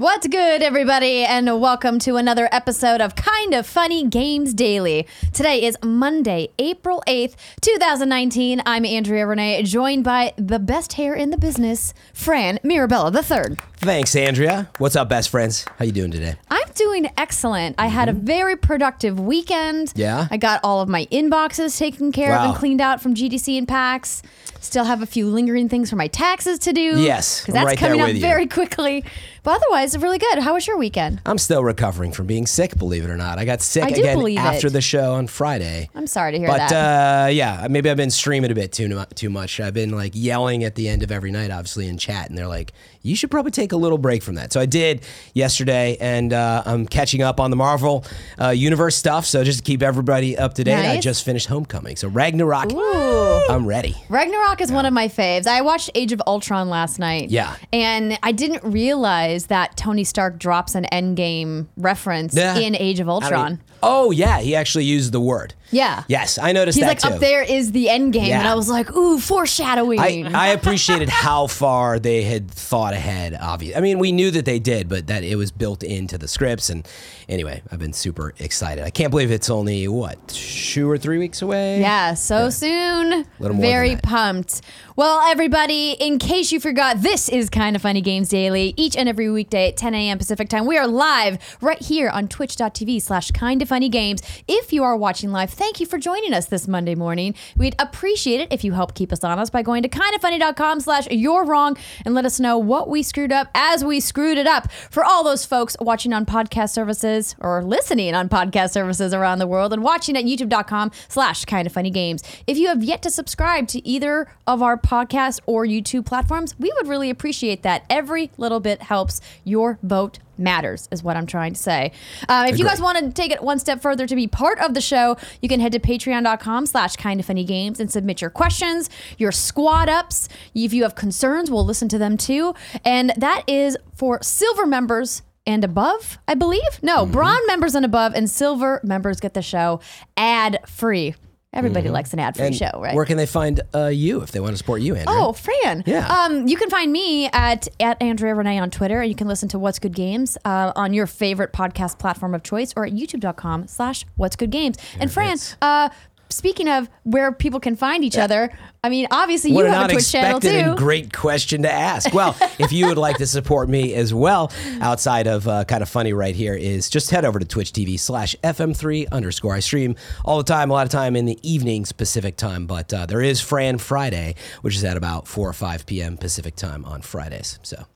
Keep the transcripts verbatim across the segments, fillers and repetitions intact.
What's good, everybody, and welcome to another episode of Kind of Funny Games Daily. Today is Monday, April eighth, twenty nineteen. I'm Andrea Renee, joined by the best hair in the business, Fran Mirabella the third. Thanks, Andrea. What's up, best friends? How you doing today? I'm doing excellent. I had a very productive weekend. Yeah? I got all of my inboxes taken care Wow. of and cleaned out from G D C and PAX. Still have a few lingering things for my taxes to do. Yes, because I'm that's right there coming up with you. very quickly. But otherwise, really good. How was your weekend? I'm still recovering from being sick, believe it or not. I got sick I do again believe after it. the show on Friday. I'm sorry to hear But that. uh, yeah, maybe I've been streaming a bit too too much. I've been like yelling at the end of every night, obviously, in chat, and they're like, you should probably take a little break from that. So I did yesterday, and uh, I'm catching up on the Marvel uh, Universe stuff. So just to keep everybody up to date, I Nice. just finished Homecoming. So Ragnarok, Ooh. I'm ready. Ragnarok is one of my faves. I watched Age of Ultron last night. Yeah. And I didn't realize that Tony Stark drops an Endgame reference Yeah. in Age of I don't Ultron. even- oh, yeah, he actually used the word. Yeah. Yes, I noticed He's that like, too. up there is the Endgame. Yeah. And I was like, ooh, foreshadowing. I, I appreciated how far they had thought ahead, obviously. I mean, we knew that they did, but that it was built into the scripts. And anyway, I've been super excited. I can't believe it's only, what, two or three weeks away? Yeah, so soon. Little more Very than that. pumped. Well, everybody, in case you forgot, this is Kind of Funny Games Daily. Each and every weekday at ten a.m. Pacific time. We are live right here on twitch.tv slash kind of funny games. If you are watching live, thank you for joining us this Monday morning. We'd appreciate it if you help keep us honest by going to kindoffunny.com slash you're wrong and let us know what we screwed up as we screwed it up. For all those folks watching on podcast services or listening on podcast services around the world and watching at youtube.com slash kind of funny games. If you have yet to subscribe to either of our podcast or YouTube platforms, we would really appreciate that. Every little bit helps. Your vote matters is what I'm trying to say. Uh, if you guys want to take it one step further to be part of the show, you can head to patreon.com slash kind of funny games and submit your questions, your squad ups. If you have concerns, we'll listen to them too. And that is for silver members and above, I believe. No, mm-hmm. Bronze members and above, and silver members get the show ad free. Everybody mm-hmm. likes an ad-free And show, right? Where can they find uh, you if they want to support you, Andrew? Oh, Fran. Yeah. Um, you can find me at, at Andrea Renee on Twitter, and you can listen to What's Good Games uh, on your favorite podcast platform of choice or at youtube.com slash What's Good Games. And Fran, uh, speaking of where people can find each yeah. other, I mean, obviously you what have a Twitch channel too. What an unexpected and great question to ask. Well, if you would like to support me as well, outside of uh, Kind of Funny right here, is just head over to twitch.tv slash FM3 underscore. I stream all the time, a lot of time in the evenings Pacific time, but uh, there is Fran Friday, which is at about four or five p.m. Pacific time on Fridays. So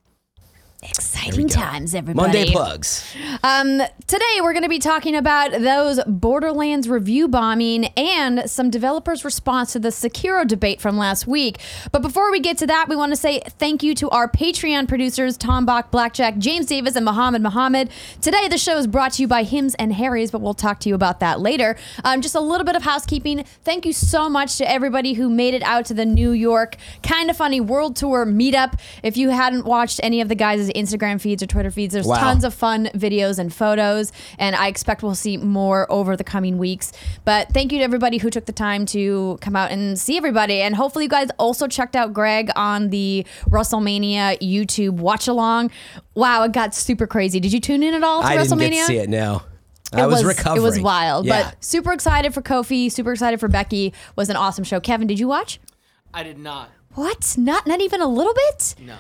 exciting times, everybody. Monday plugs. Um, today, we're going to be talking about those Borderlands review bombing and some developers' response to the Sekiro debate from last week. But before we get to that, we want to say thank you to our Patreon producers, Tom Bach, Blackjack, James Davis, and Muhammad Muhammad. Today, the show is brought to you by Hims and Harry's, but we'll talk to you about that later. Um, just a little bit of housekeeping. Thank you so much to everybody who made it out to the New York Kind of Funny World Tour meetup. If you hadn't watched any of the guys' Instagram feeds or Twitter feeds, there's Wow. tons of fun videos and photos, and I expect we'll see more over the coming weeks. But thank you to everybody who took the time to come out and see everybody, and hopefully you guys also checked out Greg on the WrestleMania YouTube watch along. Wow, it got super crazy. Did you tune in at all to I WrestleMania? didn't get to see it, no. I was, was recovering. It was wild, yeah. but super excited for Kofi, super excited for Becky. It was an awesome show. Kevin, did you watch? I did not. What? Not not even a little bit? No.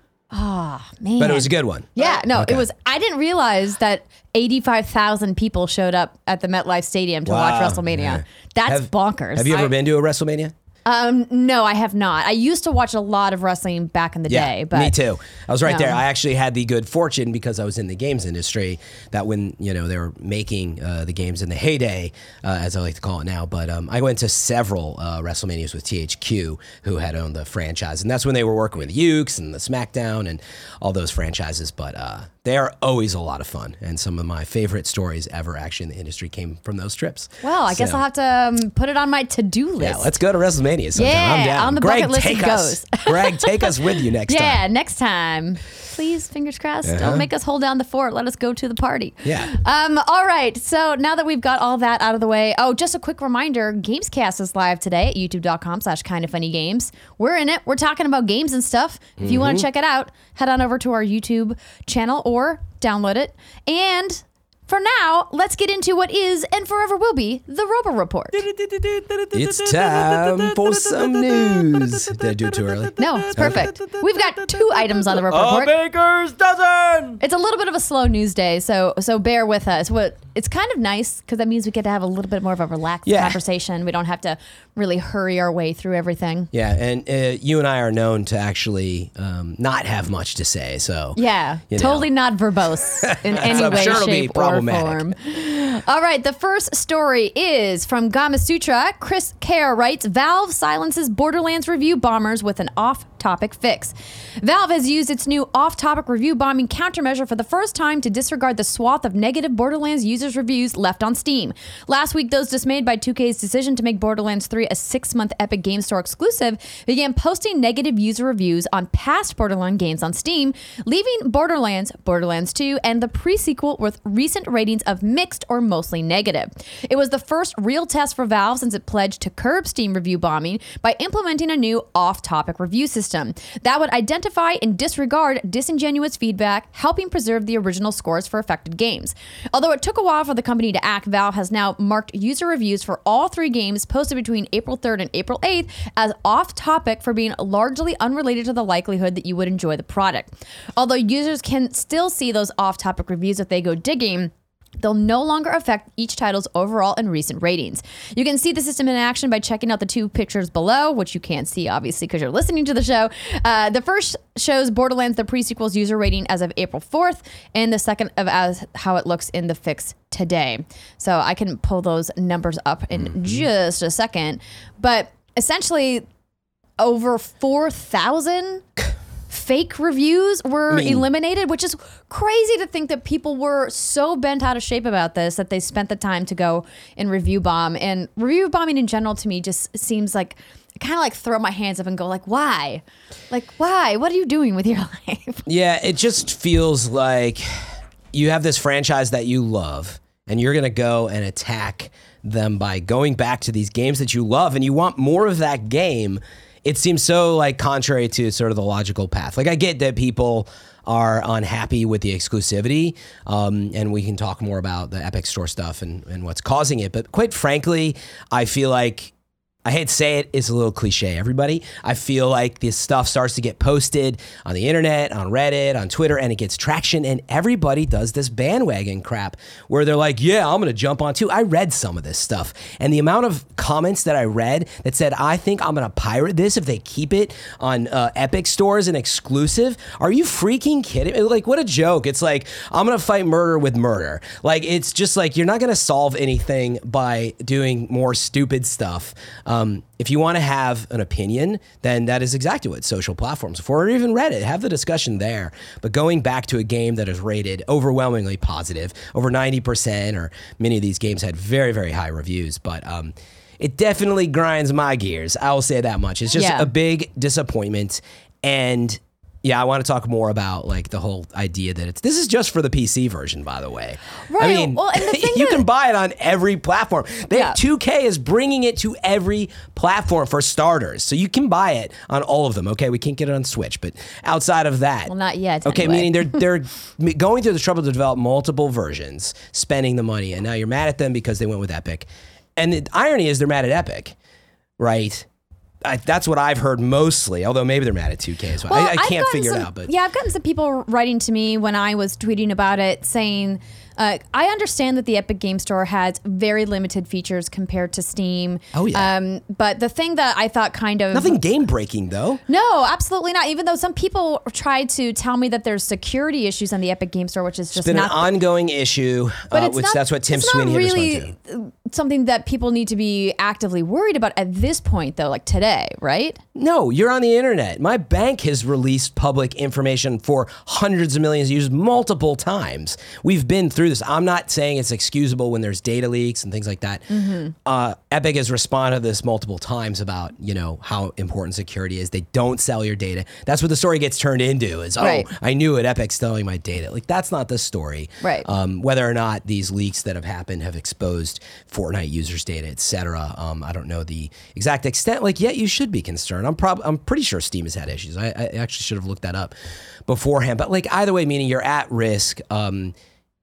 Oh, man. But it was a good one. Yeah, no, Okay. it was. I didn't realize that eighty-five thousand people showed up at the MetLife Stadium to Wow. watch WrestleMania. Yeah. That's Have- bonkers. Have you ever I- been to a WrestleMania? Um, no, I have not. I used to watch a lot of wrestling back in the Yeah, day, but me too. I was right no. there. I actually had the good fortune, because I was in the games industry, that when you know they were making uh, the games in the heyday, uh, as I like to call it now. But um, I went to several uh, WrestleManias with T H Q, who had owned the franchise, and that's when they were working with Ukes and the SmackDown and all those franchises. But uh, they are always a lot of fun, and some of my favorite stories ever actually in the industry came from those trips. Well, I guess So, I'll have to um, put it on my to-do list. Yeah, let's go to WrestleMania sometime. Yeah, I'm down. on the Greg, bucket list take it us. goes. Greg, take us with you next yeah, time. next time. Please, fingers crossed. Uh-huh. Don't make us hold down the fort. Let us go to the party. Yeah. Um. All right. So now that we've got all that out of the way, oh, just a quick reminder: Gamescast is live today at youtube.com slash kind of funny games. We're in it. We're talking about games and stuff. If you want to check it out, head on over to our YouTube channel or download it. And for now, let's get into what is and forever will be the Robo Report. It's time for some news. Did I do it too early? No, it's perfect. We've got two items on the Robo A Report. baker's dozen! It's a little bit of a slow news day, so so bear with us. What it's kind of nice because that means we get to have a little bit more of a relaxed Yeah. conversation. We don't have to really hurry our way through everything. Yeah, and uh, you and I are known to actually um, not have much to say. So Yeah, you know. totally not verbose in any I'm way, sure it'll be shape, or problematic. form. All right, the first story is from Gamasutra. Chris Kerr writes, Valve silences Borderlands review bombers with an off-topic fix. Valve has used its new off-topic review bombing countermeasure for the first time to disregard the swath of negative Borderlands users' reviews left on Steam. Last week, those dismayed by two K's decision to make Borderlands three a six-month Epic Game Store exclusive began posting negative user reviews on past Borderlands games on Steam, leaving Borderlands, Borderlands two, and the pre-sequel with recent ratings of mixed or mostly negative. It was the first real test for Valve since it pledged to curb Steam review bombing by implementing a new off-topic review system that would identify and disregard disingenuous feedback, helping preserve the original scores for affected games. Although it took a while for the company to act, Valve has now marked user reviews for all three games posted between April third and April eighth as off-topic for being largely unrelated to the likelihood that you would enjoy the product. Although users can still see those off-topic reviews if they go digging, they'll no longer affect each title's overall and recent ratings. You can see the system in action by checking out the two pictures below, which you can't see, obviously, because you're listening to the show. Uh, the first shows Borderlands, the pre-sequel's user rating as of April fourth, and the second of as how it looks in the fix today. So I can pull those numbers up in mm-hmm. just a second. But essentially, over four thousand fake reviews were I mean, eliminated, which is crazy to think that people were so bent out of shape about this that they spent the time to go and review bomb. And review bombing in general to me just seems like kind of like throw my hands up and go like, why? Like, why? What are you doing with your life? Yeah, it just feels like you have this franchise that you love and you're going to go and attack them by going back to these games that you love and you want more of that game. It seems so like contrary to sort of the logical path. Like I get that people are unhappy with the exclusivity, um, and we can talk more about the Epic Store stuff and, and what's causing it. But quite frankly, I feel like, I hate to say it, it's a little cliche, everybody. I feel like this stuff starts to get posted on the internet, on Reddit, on Twitter, and it gets traction, and everybody does this bandwagon crap where they're like, yeah, I'm going to jump on too. I read some of this stuff, and the amount of comments that I read that said, I think I'm going to pirate this if they keep it on uh, Epic Stores and exclusive. Are you freaking kidding me? Like, what a joke. It's like, I'm going to fight murder with murder. Like, it's just like, you're not going to solve anything by doing more stupid stuff. Um, if you want to have an opinion, then that is exactly what social platforms are for, or even Reddit. Have the discussion there. But going back to a game that is rated overwhelmingly positive, over ninety percent, or many of these games had very, very high reviews, but um, it definitely grinds my gears. I will say that much. It's just Yeah. a big disappointment. And yeah, I want to talk more about like the whole idea that it's, this is just for the P C version, by the way. Right. I mean, well, and the thing you that, can buy it on every platform. They Yeah. two K is bringing it to every platform for starters. So you can buy it on all of them. Okay, we can't get it on Switch, but outside of that. Well, not yet. Okay, anyway. meaning they're they're going through the trouble to develop multiple versions, spending the money, and now you're mad at them because they went with Epic. And the irony is they're mad at Epic, right? I, that's what I've heard mostly, although maybe they're mad at two K as well. Well, I, I I've can't gotten figure some- it out. But yeah, I've gotten some people writing to me when I was tweeting about it saying, uh, I understand that the Epic Game Store has very limited features compared to Steam. Oh, yeah. Um, but the thing that I thought kind of... nothing game breaking, though. No, absolutely not. Even though some people tried to tell me that there's security issues on the Epic Game Store, which is just It's been not... an ongoing issue, But uh, it's which not, that's what Tim it's Sweeney not had really responded to. something that people need to be actively worried about at this point, though, like today, right? No, you're on the internet. My bank has released public information for hundreds of millions of users multiple times. We've been through this. I'm not saying it's excusable when there's data leaks and things like that. Mm-hmm. Uh, Epic has responded to this multiple times about, you know, how important security is. They don't sell your data. That's what the story gets turned into is, oh, Right. I knew it. Epic's selling my data. Like, that's not the story. Right. Um, whether or not these leaks that have happened have exposed Fortnite users' data, et cetera. Um, I don't know the exact extent. Like, yeah, you should be concerned. And I'm prob- I'm pretty sure Steam has had issues. I, I actually should have looked that up beforehand. But like either way, meaning you're at risk. Um,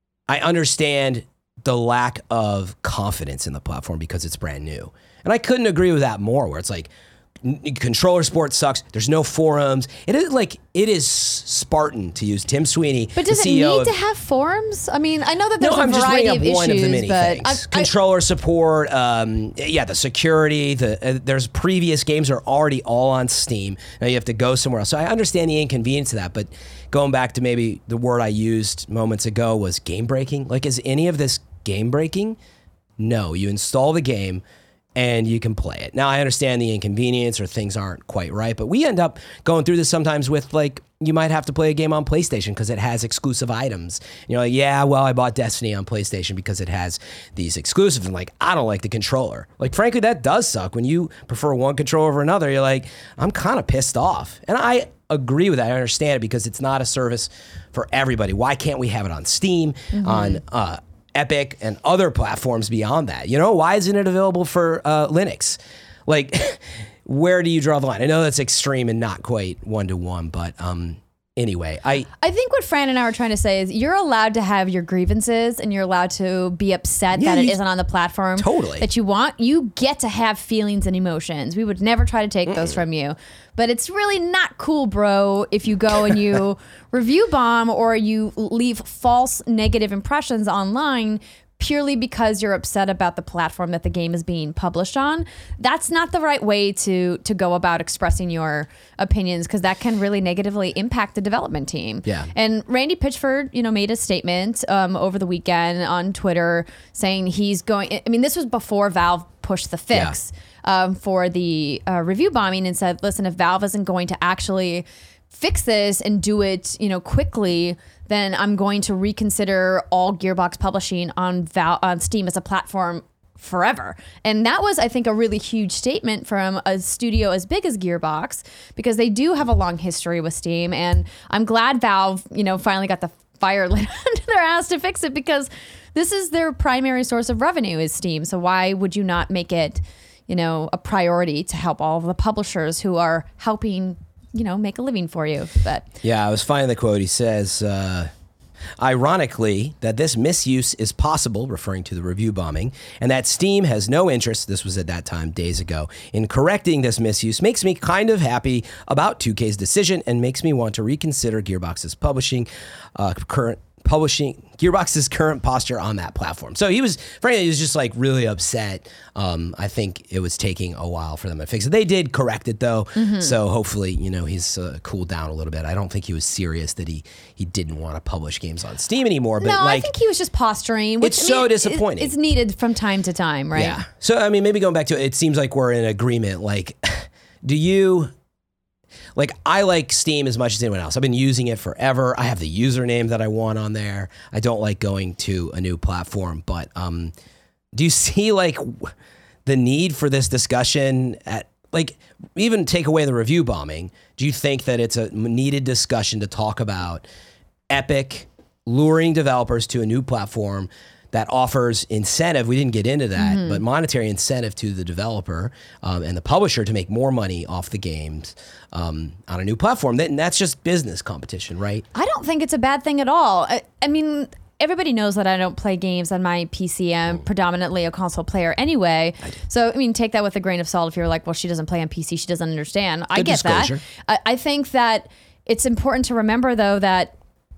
I understand the lack of confidence in the platform because it's brand new. And I couldn't agree with that more, where it's like, controller sport sucks. There's no forums. It is like it is Spartan, to use Tim Sweeney. But does the it C E O need of, to have forums? I mean, I know that there's no, a I'm just variety bringing of up one issues, of the many but things. I, I, controller support, um, yeah, the security. The uh, there's previous games are already all on Steam. Now you have to go somewhere else. So I understand the inconvenience of that, but going back to maybe the word I used moments ago was game breaking. Like, is any of this game breaking? No, you install the game and you can play it. Now, I understand the inconvenience or things aren't quite right, but we end up going through this sometimes with, like, you might have to play a game on PlayStation because it has exclusive items. You're like, yeah, well, I bought Destiny on PlayStation because it has these exclusives. And like, I don't like the controller. Like, frankly, that does suck. When you prefer one controller over another, you're like, I'm kind of pissed off. And I agree with that. I understand it because it's not a service for everybody. Why can't we have it on Steam, mm-hmm. on uh, Epic, and other platforms beyond that? You know, why isn't it available for uh, Linux? Like, where do you draw the line? I know that's extreme and not quite one-to-one, but um, anyway, I... I think what Fran and I were trying to say is you're allowed to have your grievances and you're allowed to be upset Yeah, that it you- isn't on the platform Totally. that you want. You get to have feelings and emotions. We would never try to take those from you. But it's really not cool, bro, if you go and you review bomb or you leave false negative impressions online purely because you're upset about the platform that the game is being published on. That's not the right way to to go about expressing your opinions, because that can really negatively impact the development team. Yeah. And Randy Pitchford, you know, made a statement um, over the weekend on Twitter saying he's going. I mean, this was before Valve pushed the fix Yeah. um, for the uh, review bombing, and said, "Listen, if Valve isn't going to actually fix this and do it, you know, quickly, then I'm going to reconsider all Gearbox publishing on Val- on Steam as a platform forever." And that was, I think, a really huge statement from a studio as big as Gearbox, because they do have a long history with Steam. And I'm glad Valve, you know, finally got the fire lit under their ass to fix it, because this is their primary source of revenue is Steam. So why would you not make it, you know, a priority to help all of the publishers who are helping, you know, make a living for you? But Yeah, I was finding the quote. He says, uh, ironically, that this misuse is possible, referring to the review bombing, and that Steam has no interest, this was at that time, days ago, in correcting this misuse, makes me kind of happy about two K's decision and makes me want to reconsider Gearbox's publishing uh, current publishing Gearbox's current posture on that platform. So he was, frankly, he was just like really upset. Um, I think it was taking a while for them to fix it. They did correct it though, mm-hmm. so hopefully, you know, he's uh, cooled down a little bit. I don't think he was serious that he he didn't want to publish games on Steam anymore. But no, like, I think he was just posturing. Which, it's I so mean, disappointing. It's needed from time to time, right? Yeah. So I mean, maybe going back to it, it seems like we're in agreement. Like, do you? Like, I like Steam as much as anyone else. I've been using it forever. I have the username that I want on there. I don't like going to a new platform, but um, do you see like the need for this discussion at, like, even take away the review bombing? Do you think that it's a needed discussion to talk about Epic luring developers to a new platform that offers incentive? We didn't get into that, mm-hmm. but monetary incentive to the developer um, and the publisher to make more money off the games um, on a new platform. And that's just business competition, right? I don't think it's a bad thing at all. I, I mean, everybody knows that I don't play games on my P C. I'm mm. predominantly a console player anyway. I so, I mean, take that with a grain of salt if you're like, well, she doesn't play on P C, she doesn't understand. Good I get disclosure. that. I, I think that it's important to remember, though, that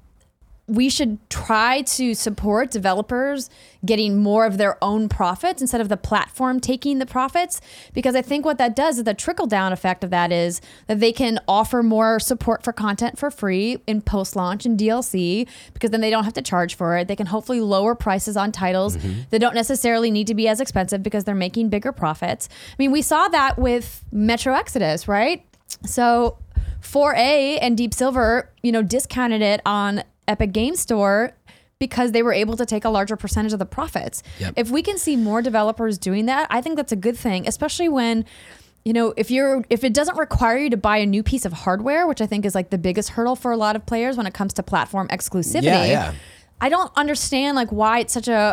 we should try to support developers getting more of their own profits instead of the platform taking the profits, because I think what that does is the trickle down effect of that is that they can offer more support for content for free in post-launch and D L C, because then they don't have to charge for it. They can hopefully lower prices on titles mm-hmm. that don't necessarily need to be as expensive because they're making bigger profits. I mean, we saw that with Metro Exodus, right? So four A and Deep Silver, you know, discounted it on Epic Game Store because they were able to take a larger percentage of the profits. Yep. If we can see more developers doing that, I think that's a good thing, especially when, you know, if you're if it doesn't require you to buy a new piece of hardware, which I think is like the biggest hurdle for a lot of players when it comes to platform exclusivity. Yeah, yeah. I don't understand like why it's such a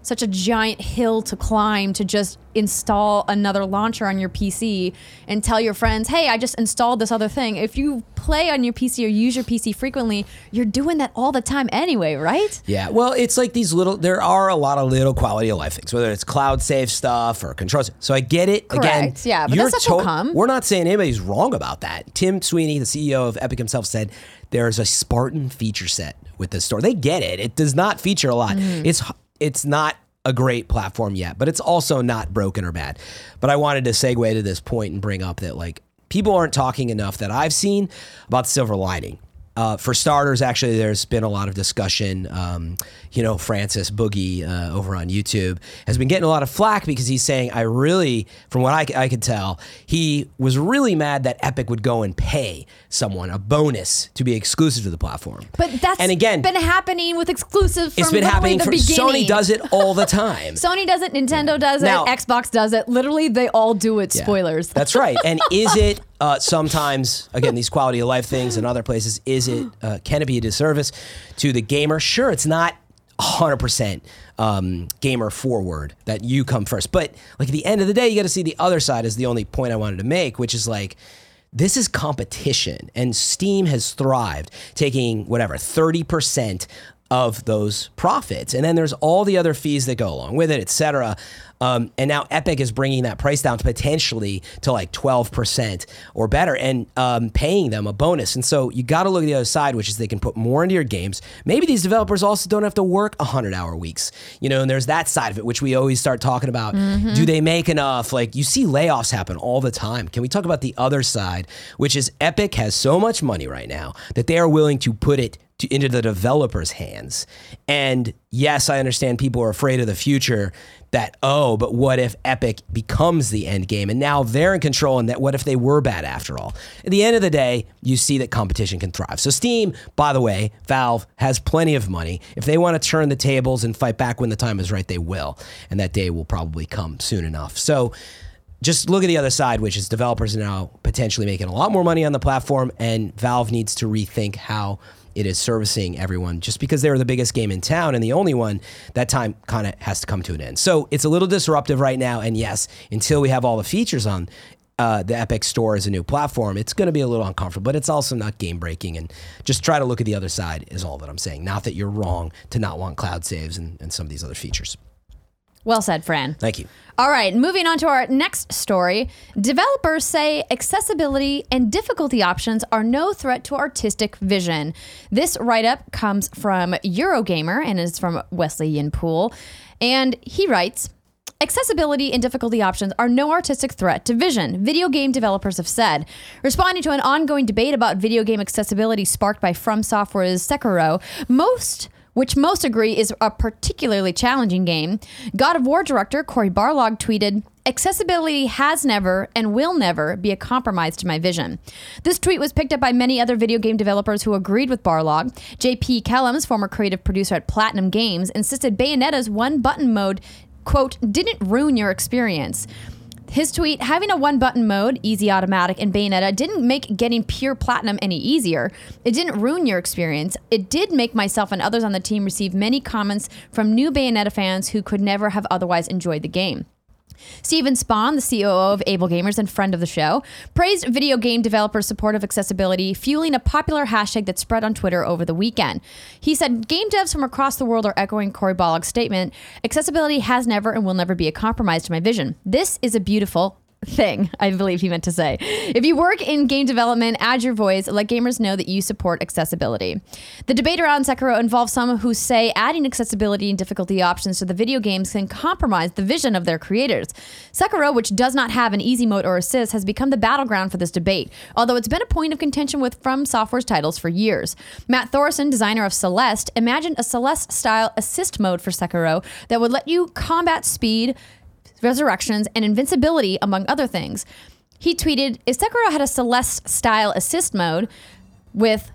such a giant hill to climb to just install another launcher on your P C and tell your friends, hey, I just installed this other thing. If you play on your P C or use your P C frequently, you're doing that all the time anyway, right? Yeah, well, it's like these little, there are a lot of little quality of life things, whether it's cloud save stuff or controls. So I get it. Correct. Again, Yeah, but you're that stuff will come. We're not saying anybody's wrong about that. Tim Sweeney, the C E O of Epic himself, said there's a Spartan feature set with this store. They get it. It does not feature a lot. Mm. It's It's not a great platform yet, but it's also not broken or bad. But I wanted to segue to this point and bring up that like people aren't talking enough that I've seen about the silver lining. Uh, for starters, actually, there's been a lot of discussion. Um, you know, Francis Boogie uh, over on YouTube has been getting a lot of flack because he's saying, I really, from what I, I could tell, he was really mad that Epic would go and pay someone a bonus to be exclusive to the platform. But that's and again, been happening with exclusives from it's been happening the for beginning. Sony does it all the time. Sony does it, Nintendo does Now- it, Xbox does it. Literally, they all do it. Yeah, Spoilers. That's right. And is it uh, sometimes, again, these quality of life things and other places, is it, uh, can it be a disservice to the gamer? Sure, it's not one hundred percent um, gamer forward that you come first. But like at the end of the day, you got to see the other side is the only point I wanted to make, which is like, this is competition, and Steam has thrived, taking whatever, thirty percent of those profits. And then there's all the other fees that go along with it, et cetera. Um, and now Epic is bringing that price down to potentially to like twelve percent or better and um, paying them a bonus. And so you got to look at the other side, which is they can put more into your games. Maybe these developers also don't have to work one hundred hour weeks, you know, and there's that side of it, which we always start talking about. Mm-hmm. Do they make enough? Like you see layoffs happen all the time. Can we talk about the other side, which is Epic has so much money right now that they are willing to put it to, into the developers' hands. And yes, I understand people are afraid of the future that, oh, but what if Epic becomes the end game and now they're in control, and that what if they were bad after all? At the end of the day, you see that competition can thrive. So Steam, by the way, Valve has plenty of money. If they want to turn the tables and fight back when the time is right, they will. And that day will probably come soon enough. So just look at the other side, which is developers are now potentially making a lot more money on the platform, and Valve needs to rethink how it is servicing everyone. Just because they were the biggest game in town and the only one, that time kind of has to come to an end. So it's a little disruptive right now. And yes, until we have all the features on uh, the Epic Store as a new platform, it's going to be a little uncomfortable, but it's also not game breaking. And just try to look at the other side is all that I'm saying. Not that you're wrong to not want cloud saves and, and some of these other features. Well said, Fran. Thank you. All right, moving on to our next story. Developers say accessibility and difficulty options are no threat to artistic vision. This write-up comes from Eurogamer and is from Wesley Yin-Poole. And he writes, accessibility and difficulty options are no artistic threat to vision, video game developers have said. Responding to an ongoing debate about video game accessibility sparked by From Software's Sekiro, most... which most agree is a particularly challenging game, God of War director Cory Barlog tweeted, accessibility has never and will never be a compromise to my vision. This tweet was picked up by many other video game developers who agreed with Barlog. J P Kellums, former creative producer at Platinum Games, insisted Bayonetta's one-button mode, quote, didn't ruin your experience. His tweet, having a one-button mode, easy automatic, in Bayonetta didn't make getting pure platinum any easier. It didn't ruin your experience. It did make myself and others on the team receive many comments from new Bayonetta fans who could never have otherwise enjoyed the game. Steven Spahn, the C O O of Able Gamers and friend of the show, praised video game developers' support of accessibility, fueling a popular hashtag that spread on Twitter over the weekend. He said, game devs from across the world are echoing Cory Barlog's statement, accessibility has never and will never be a compromise to my vision. This is a beautiful thing, I believe he meant to say. If you work in game development, add your voice, let gamers know that you support accessibility. The debate around Sekiro involves some who say adding accessibility and difficulty options to the video games can compromise the vision of their creators. Sekiro, which does not have an easy mode or assist, has become the battleground for this debate, although it's been a point of contention with From Software's titles for years. Matt Thorson, designer of Celeste, imagined a Celeste-style assist mode for Sekiro that would let you combat speed, resurrections, and invincibility, among other things. He tweeted, if Sekiro had a Celeste-style assist mode with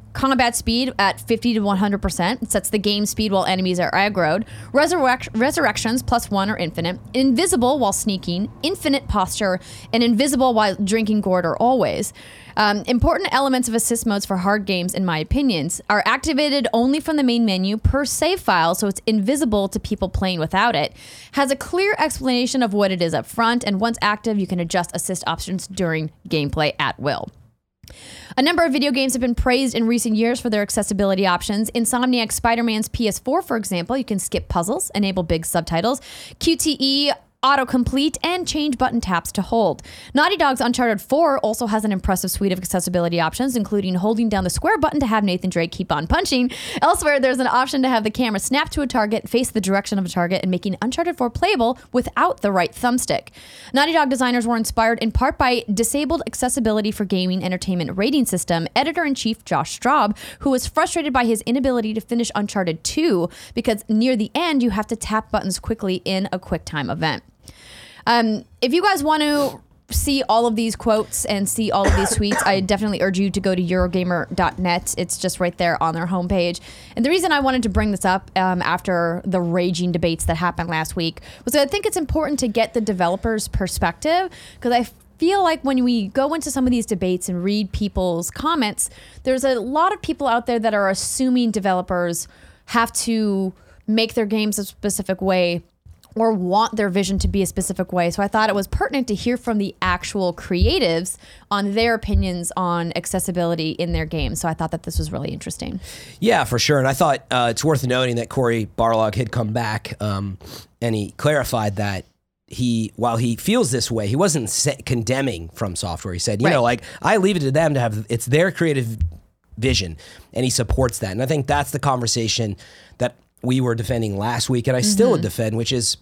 combat speed at fifty to one hundred percent. It sets the game speed while enemies are aggroed. Resurrect- resurrections plus one or infinite. Invisible while sneaking. Infinite posture. And invisible while drinking gourd or always. Um, important elements of assist modes for hard games, in my opinions, are activated only from the main menu per save file, so it's invisible to people playing without it. Has a clear explanation of what it is up front, and once active, you can adjust assist options during gameplay at will. A number of video games have been praised in recent years for their accessibility options. Insomniac Spider-Man's P S four, for example, you can skip puzzles, enable big subtitles, Q T E autocomplete, and change button taps to hold. Naughty Dog's Uncharted four also has an impressive suite of accessibility options, including holding down the square button to have Nathan Drake keep on punching. Elsewhere, there's an option to have the camera snap to a target, face the direction of a target, and making Uncharted four playable without the right thumbstick. Naughty Dog designers were inspired in part by Disabled Accessibility for Gaming Entertainment rating system editor-in-chief Josh Straub, who was frustrated by his inability to finish Uncharted two because near the end, you have to tap buttons quickly in a QuickTime event. Um, if you guys want to see all of these quotes and see all of these tweets, I definitely urge you to go to Eurogamer dot net. It's just right there on their homepage. And the reason I wanted to bring this up um, after the raging debates that happened last week was that I think it's important to get the developers' perspective, because I feel like when we go into some of these debates and read people's comments, there's a lot of people out there that are assuming developers have to make their games a specific way or want their vision to be a specific way. So I thought it was pertinent to hear from the actual creatives on their opinions on accessibility in their games. So I thought that this was really interesting. Yeah, for sure. And I thought uh, it's worth noting that Cory Barlog had come back um, and he clarified that he, while he feels this way, he wasn't se- condemning From Software. He said, you right. know, like, I leave it to them to have, it's their creative vision, and he supports that. And I think that's the conversation that we were defending last week, and I still mm-hmm. would defend, which is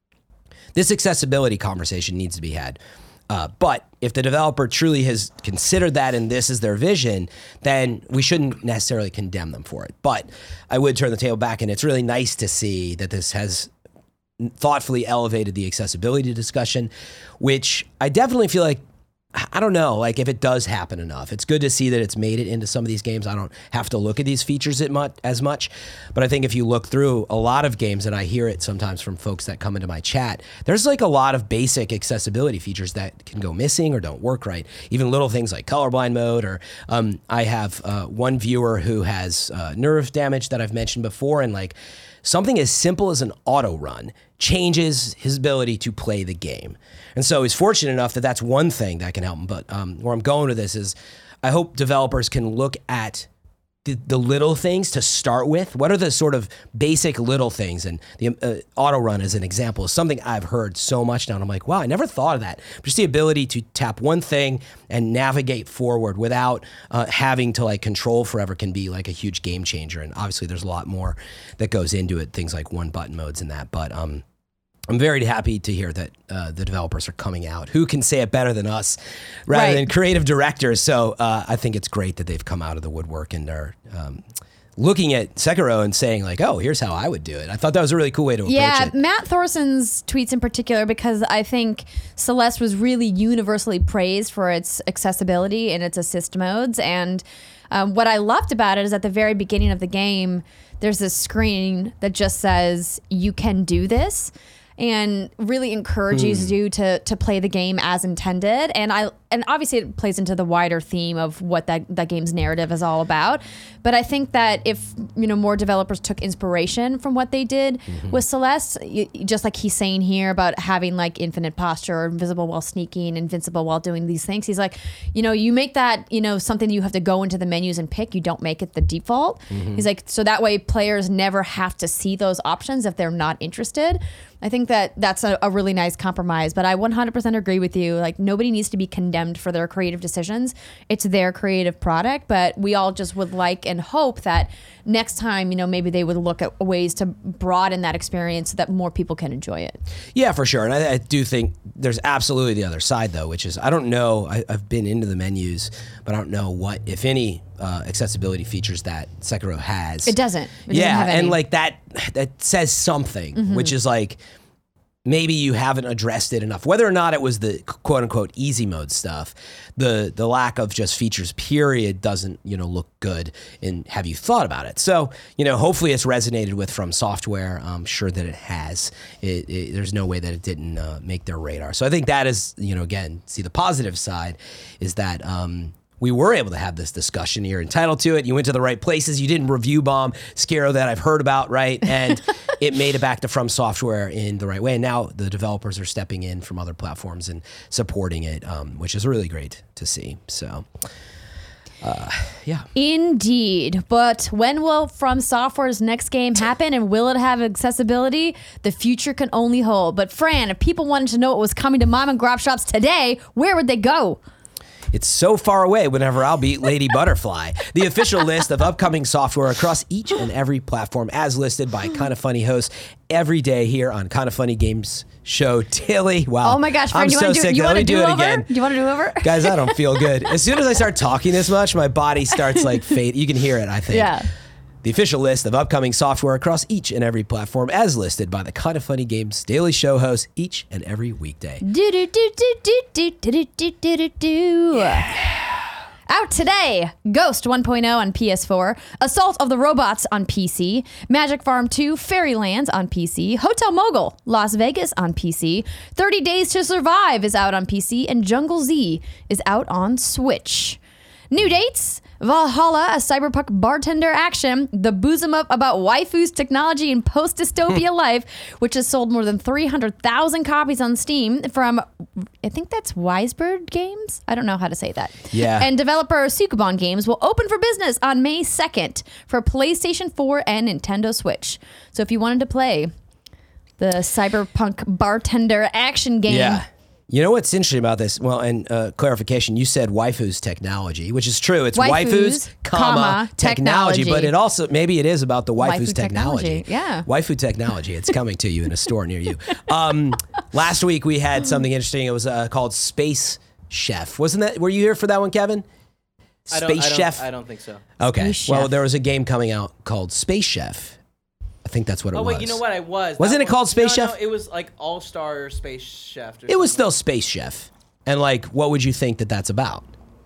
this accessibility conversation needs to be had. Uh, but if the developer truly has considered that and this is their vision, then we shouldn't necessarily condemn them for it. But I would turn the table back, and it's really nice to see that this has thoughtfully elevated the accessibility discussion, which I definitely feel like, I don't know, like if it does happen enough. It's good to see that it's made it into some of these games. I don't have to look at these features as much, but I think if you look through a lot of games, and I hear it sometimes from folks that come into my chat, there's like a lot of basic accessibility features that can go missing or don't work right. Even little things like colorblind mode, or um, I have uh, one viewer who has uh, nerve damage that I've mentioned before, and like something as simple as an auto run changes his ability to play the game. And so he's fortunate enough that that's one thing that can help him. But um, where I'm going with this is I hope developers can look at the, the little things to start with. What are the sort of basic little things? And the uh, auto run, as an example, is something I've heard so much now. And I'm like, wow, I never thought of that. Just the ability to tap one thing and navigate forward without uh, having to like control forever can be like a huge game changer. And obviously there's a lot more that goes into it, things like one button modes and that. But um, I'm very happy to hear that uh, the developers are coming out. Who can say it better than us, rather right. than creative directors? So uh, I think it's great that they've come out of the woodwork and are um, looking at Sekiro and saying like, "Oh, here's how I would do it." I thought that was a really cool way to approach yeah, it. Yeah, Matt Thorson's tweets in particular, because I think Celeste was really universally praised for its accessibility and its assist modes. And um, what I loved about it is at the very beginning of the game, there's this screen that just says, "You can do this," and really encourages hmm. you to to play the game as intended. And I and obviously it plays into the wider theme of what that, that game's narrative is all about. But I think that if, you know, more developers took inspiration from what they did mm-hmm. with Celeste, you, just like he's saying here about having like infinite posture, or invisible while sneaking, invincible while doing these things, he's like, you know, you make that, you know, something you have to go into the menus and pick. You don't make it the default. Mm-hmm. He's like, so that way players never have to see those options if they're not interested. I think that that's a, a really nice compromise, but I one hundred percent agree with you. Like, nobody needs to be condemned for their creative decisions. It's their creative product, but we all just would like and hope that next time, you know, maybe they would look at ways to broaden that experience so that more people can enjoy it. Yeah, for sure. And I, I do think there's absolutely the other side, though, which is, I don't know, I, I've been into the menus, but I don't know what, if any, uh, accessibility features that Sekiro has. It doesn't. It yeah, doesn't have any. And like that, that says something, mm-hmm. which is like, maybe you haven't addressed it enough. Whether or not it was the quote unquote easy mode stuff, the the lack of just features period doesn't, you know, look good. And have you thought about it? So, you know, hopefully it's resonated with From Software. I'm sure that it has. It, it, there's no way that it didn't uh, make their radar. So I think that is, you know, again, see the positive side is that um, we were able to have this discussion. You're entitled to it. You went to the right places. You didn't review bomb Scarrow that I've heard about, right? And it made it back to From Software in the right way. And now the developers are stepping in from other platforms and supporting it, um, which is really great to see. So, uh, yeah. Indeed. But when will From Software's next game happen, and will it have accessibility? The future can only hold. But Fran, if people wanted to know what was coming to mom and grab shops today, where would they go? It's so far away whenever I'll beat Lady Butterfly. The official list of upcoming software across each and every platform as listed by Kinda Funny hosts every day here on Kinda Funny Games Show Daily. Wow. Oh my gosh, Fran, I'm you so want to do, sick. you Let want me to do, do it over? again. Do you want to do over? Guys, I don't feel good. As soon as I start talking this much, my body starts like fade. You can hear it, I think. Yeah. The official list of upcoming software across each and every platform as listed by the Kinda Funny Games Daily Show hosts each and every weekday. Do do do do do do do do do do do. Out today, Ghost one point oh on P S four, Assault of the Robots on P C, Magic Farm two Fairylands on P C, Hotel Mogul Las Vegas on P C, thirty Days to Survive is out on P C, and Jungle Z is out on Switch. New dates: Valhalla, a cyberpunk bartender action, the bosom up about waifus, technology, and post-dystopia life, which has sold more than three hundred thousand copies on Steam from, I think that's Wisebird Games? I don't know how to say that. Yeah. And developer Sukuban Games will open for business on May second for PlayStation four and Nintendo Switch. So if you wanted to play the cyberpunk bartender action game... Yeah. You know what's interesting about this? Well, and uh, clarification, you said waifus technology, which is true. It's waifus, Waifus, comma, comma, technology, technology. but it also, maybe it is about the waifus Waifu technology. technology, yeah. Waifu technology. It's coming to you in a store near you. Um, last week we had something interesting. It was uh, called Space Chef. Wasn't that, were you here for that one, Kevin? Space I don't, I don't, Chef? I don't think so. Okay. Space Well, Chef. there was a game coming out called Space Chef. I think that's what it Oh was. wait, you know what? I was. Wasn't That it called was- Space no, Chef? No, it was like All Star Space Chef. Or It was something. still Space Chef. And like, what would you think that that's about?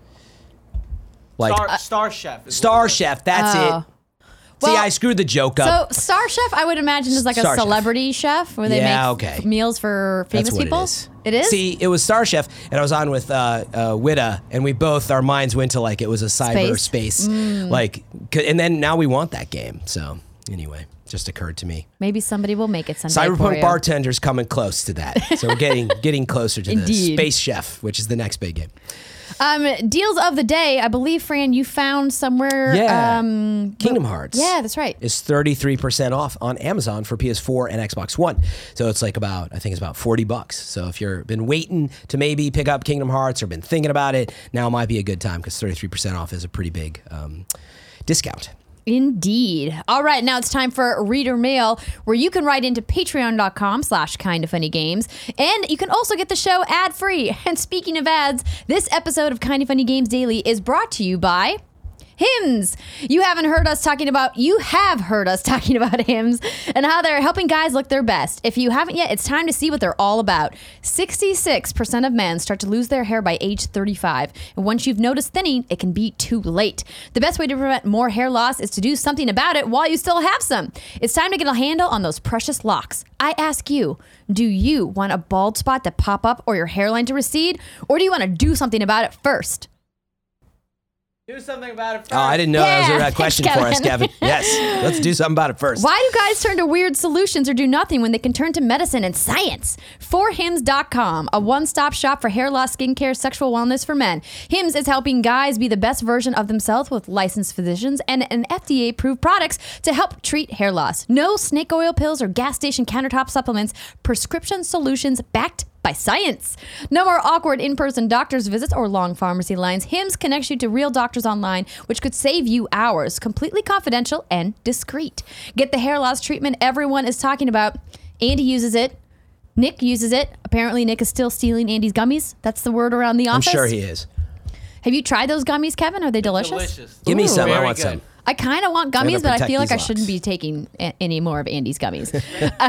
Like Star, Star Chef. is Star what it was. Chef, that's Oh. it. Well, See, I screwed the joke up. So Star Chef, I would imagine, is like a Star Chef. celebrity chef where they Yeah, make okay. f- meals for famous That's what people. it is. It is? See, it was Star Chef, and I was on with uh, uh, Witta, and we both, our minds went to like it was a cyberspace, Space. like, c- and then now we want that game. So anyway, just occurred to me. Maybe somebody will make it someday for Cyberpunk you. Bartender's coming close to that, so we're getting getting closer to this. Indeed. Space Chef, which is the next big game. Um, deals of the day. I believe, Fran, you found somewhere. Yeah, Um, Kingdom Hearts. yeah, that's right. Is thirty-three percent off on Amazon for P S four and Xbox One. So it's like about, I think it's about forty bucks. So if you've been waiting to maybe pick up Kingdom Hearts or been thinking about it, now might be a good time because thirty-three percent off is a pretty big um, discount. Indeed. All right, now it's time for Reader Mail, where you can write into patreon.com slash kinda funny games. And you can also get the show ad-free. And speaking of ads, this episode of Kinda Funny Games Daily is brought to you by Hims. You haven't heard us talking about, you have heard us talking about Hims and how they're helping guys look their best. If you haven't yet, it's time to see what they're all about. sixty-six percent of men start to lose their hair by age thirty-five. And once you've noticed thinning, it can be too late. The best way to prevent more hair loss is to do something about it while you still have some. It's time to get a handle on those precious locks. I ask you, do you want a bald spot to pop up or your hairline to recede? Or do you want to do something about it first? Do something about it first. Oh, I didn't know that was Yeah, a thanks, question for us, Kevin. Kevin. Yes, let's do something about it first. Why do guys turn to weird solutions or do nothing when they can turn to medicine and science? for hims dot com, a one-stop shop for hair loss, skincare, sexual wellness for men. Hims is helping guys be the best version of themselves with licensed physicians and an F D A-approved products to help treat hair loss. No snake oil pills or gas station countertop supplements. Prescription solutions backed by science. No more awkward in-person doctor's visits or long pharmacy lines. Hims connects you to real doctors online, which could save you hours. Completely confidential and discreet. Get the hair loss treatment everyone is talking about. Andy uses it. Nick uses it. Apparently, Nick is still stealing Andy's gummies. That's the word around the I'm office. sure he is. Have you tried those gummies, Kevin? Are they delicious? Delicious. Give me Ooh. some. I Very want good. some. I kind of want Gotta gummies, but I protect feel like I these shouldn't locks. be taking a- any more of Andy's gummies. uh,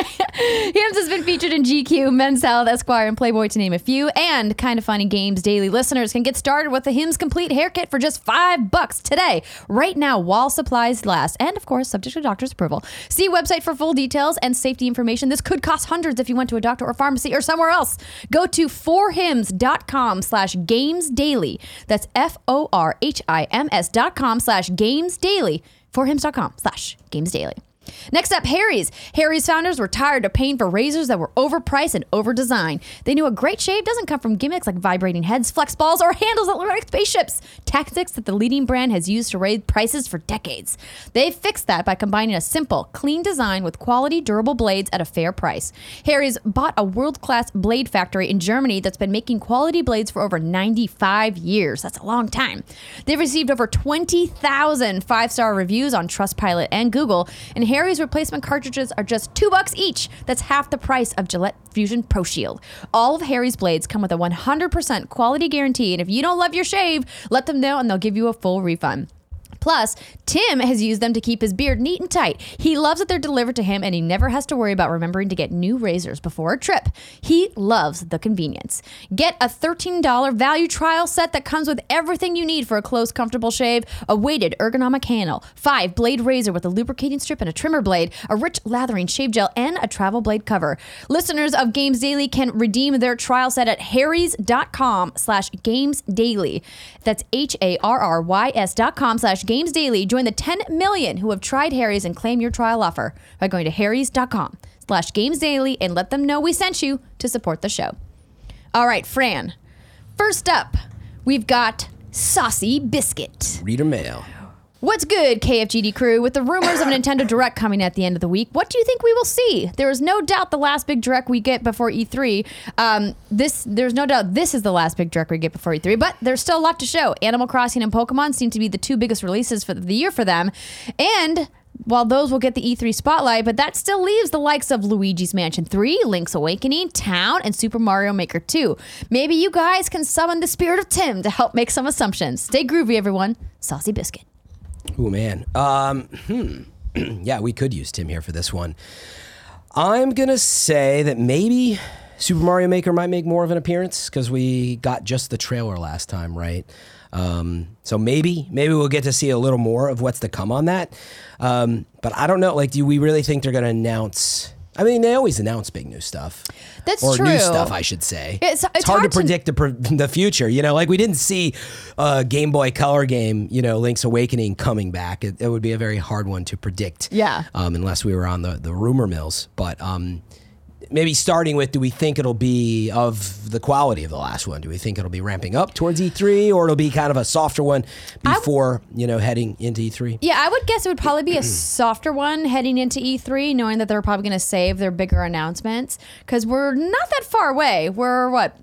Hims has been featured in G Q, Men's Health, Esquire, and Playboy, to name a few. And Kind of Funny Games Daily listeners can get started with the Hims Complete Hair Kit for just five bucks today, right now, while supplies last, and of course, subject to doctor's approval. See website for full details and safety information. This could cost hundreds if you went to a doctor or pharmacy or somewhere else. Go to forhims.com slash games daily. That's F O R H I M S dot com slash games daily. forhims.com slash games daily. Next up, Harry's. Harry's founders were tired of paying for razors that were overpriced and over-designed. They knew a great shave doesn't come from gimmicks like vibrating heads, flex balls, or handles that look like spaceships. Tactics that the leading brand has used to raise prices for decades. They've fixed that by combining a simple, clean design with quality, durable blades at a fair price. Harry's bought a world-class blade factory in Germany that's been making quality blades for over ninety-five years. That's a long time. They've received over twenty thousand five-star reviews on Trustpilot and Google, and Harry's replacement cartridges are just two bucks each. That's half the price of Gillette Fusion Pro Shield. All of Harry's blades come with a one hundred percent quality guarantee, and if you don't love your shave, let them know and they'll give you a full refund. Plus, Tim has used them to keep his beard neat and tight. He loves that they're delivered to him, and he never has to worry about remembering to get new razors before a trip. He loves the convenience. Get a thirteen dollars value trial set that comes with everything you need for a close, comfortable shave: a weighted ergonomic handle, five blade razor with a lubricating strip and a trimmer blade, a rich lathering shave gel, and a travel blade cover. Listeners of Games Daily can redeem their trial set at harrys.com slash games daily. That's H-A-R-R-Y-S dot com slash Games Daily. Join the ten million who have tried Harry's and claim your trial offer by going to harrys.com slash Games Daily and let them know we sent you to support the show. All right, Fran. First up, we've got Saucy Biscuit. Reader mail. What's good, K F G D crew? With the rumors of a Nintendo Direct coming at the end of the week, what do you think we will see? There is no doubt the last big Direct we get before E three. Um, this, there's no doubt this is the last big Direct we get before E three, but there's still a lot to show. Animal Crossing and Pokemon seem to be the two biggest releases for the year for them, and while those will get the E three spotlight, but that still leaves the likes of Luigi's Mansion three, Link's Awakening, Town, and Super Mario Maker two. Maybe you guys can summon the spirit of Tim to help make some assumptions. Stay groovy, everyone. Saucy Biscuit. Oh, man. Um, hmm. Yeah, we could use Tim here for this one. I'm going to say that maybe Super Mario Maker might make more of an appearance because we got just the trailer last time, right? Um, so maybe, maybe we'll get to see a little more of what's to come on that. Um, but I don't know. Like, do we really think they're going to announce... I mean, they always announce big new stuff. That's or true. new stuff, I should say. It's- it's hard, hard to to- predict the, pr- the future. You know, like we didn't see a Game Boy Color game, you know, Link's Awakening coming back. It, it would be a very hard one to predict. Yeah. Um, unless we were on the, the rumor mills. But um, maybe starting with, do we think it'll be of the quality of the last one? Do we think it'll be ramping up towards E three, or it'll be kind of a softer one before, you know, heading into E three? Yeah, I would guess it would probably be a softer one heading into E three, knowing that they're probably going to save their bigger announcements because we're not that far away. We're what,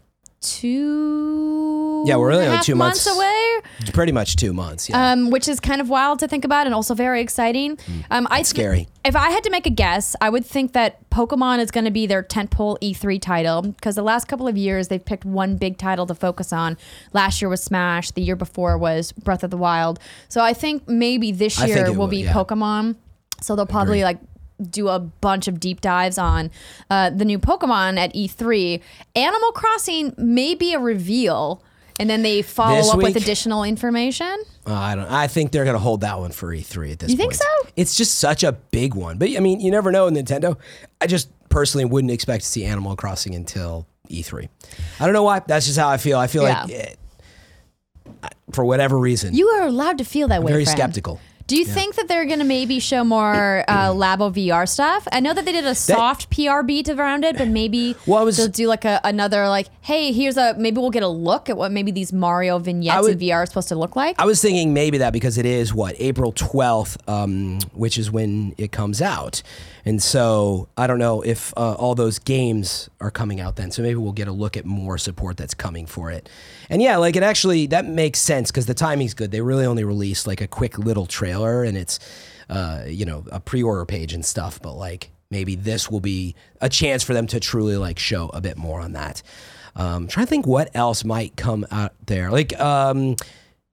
two? Yeah, we're really and a only half two months away. Pretty much two months. Yeah. Um, which is kind of wild to think about and also very exciting. Um, I scary. If I had to make a guess, I would think that Pokemon is going to be their tentpole E three title because the last couple of years they've picked one big title to focus on. Last year was Smash. The year before was Breath of the Wild. So I think maybe this I think year it will will, be yeah. Pokemon. So they'll probably Agreed. like do a bunch of deep dives on uh, the new Pokemon at E three. Animal Crossing may be a reveal, and then they follow This up with week? additional information. Uh, I don't. I think they're gonna hold that one for E three at this You point. think so? It's just such a big one. But I mean, you never know in Nintendo. I just personally wouldn't expect to see Animal Crossing until E three. I don't know why. That's just how I feel. I feel Yeah. like, it, I- for whatever reason, You are allowed to feel that I'm way. very Fran. skeptical. Do you think that they're going to maybe show more uh, Labo V R stuff? I know that they did a soft P R beat around it, but maybe Well, I was- they'll do like a, another like, hey, here's a, maybe we'll get a look at what maybe these Mario vignettes would- in V R are supposed to look like. I was thinking maybe that because it is what April twelfth, um, which is when it comes out, and so I don't know if uh, all those games are coming out then. So maybe we'll get a look at more support that's coming for it. And yeah, like it actually that makes sense because the timing's good. They really only released like a quick little trailer, and it's uh, you know a pre-order page and stuff. But like maybe this will be a chance for them to truly like show a bit more on that. Um, trying to think what else might come out there, like. Um,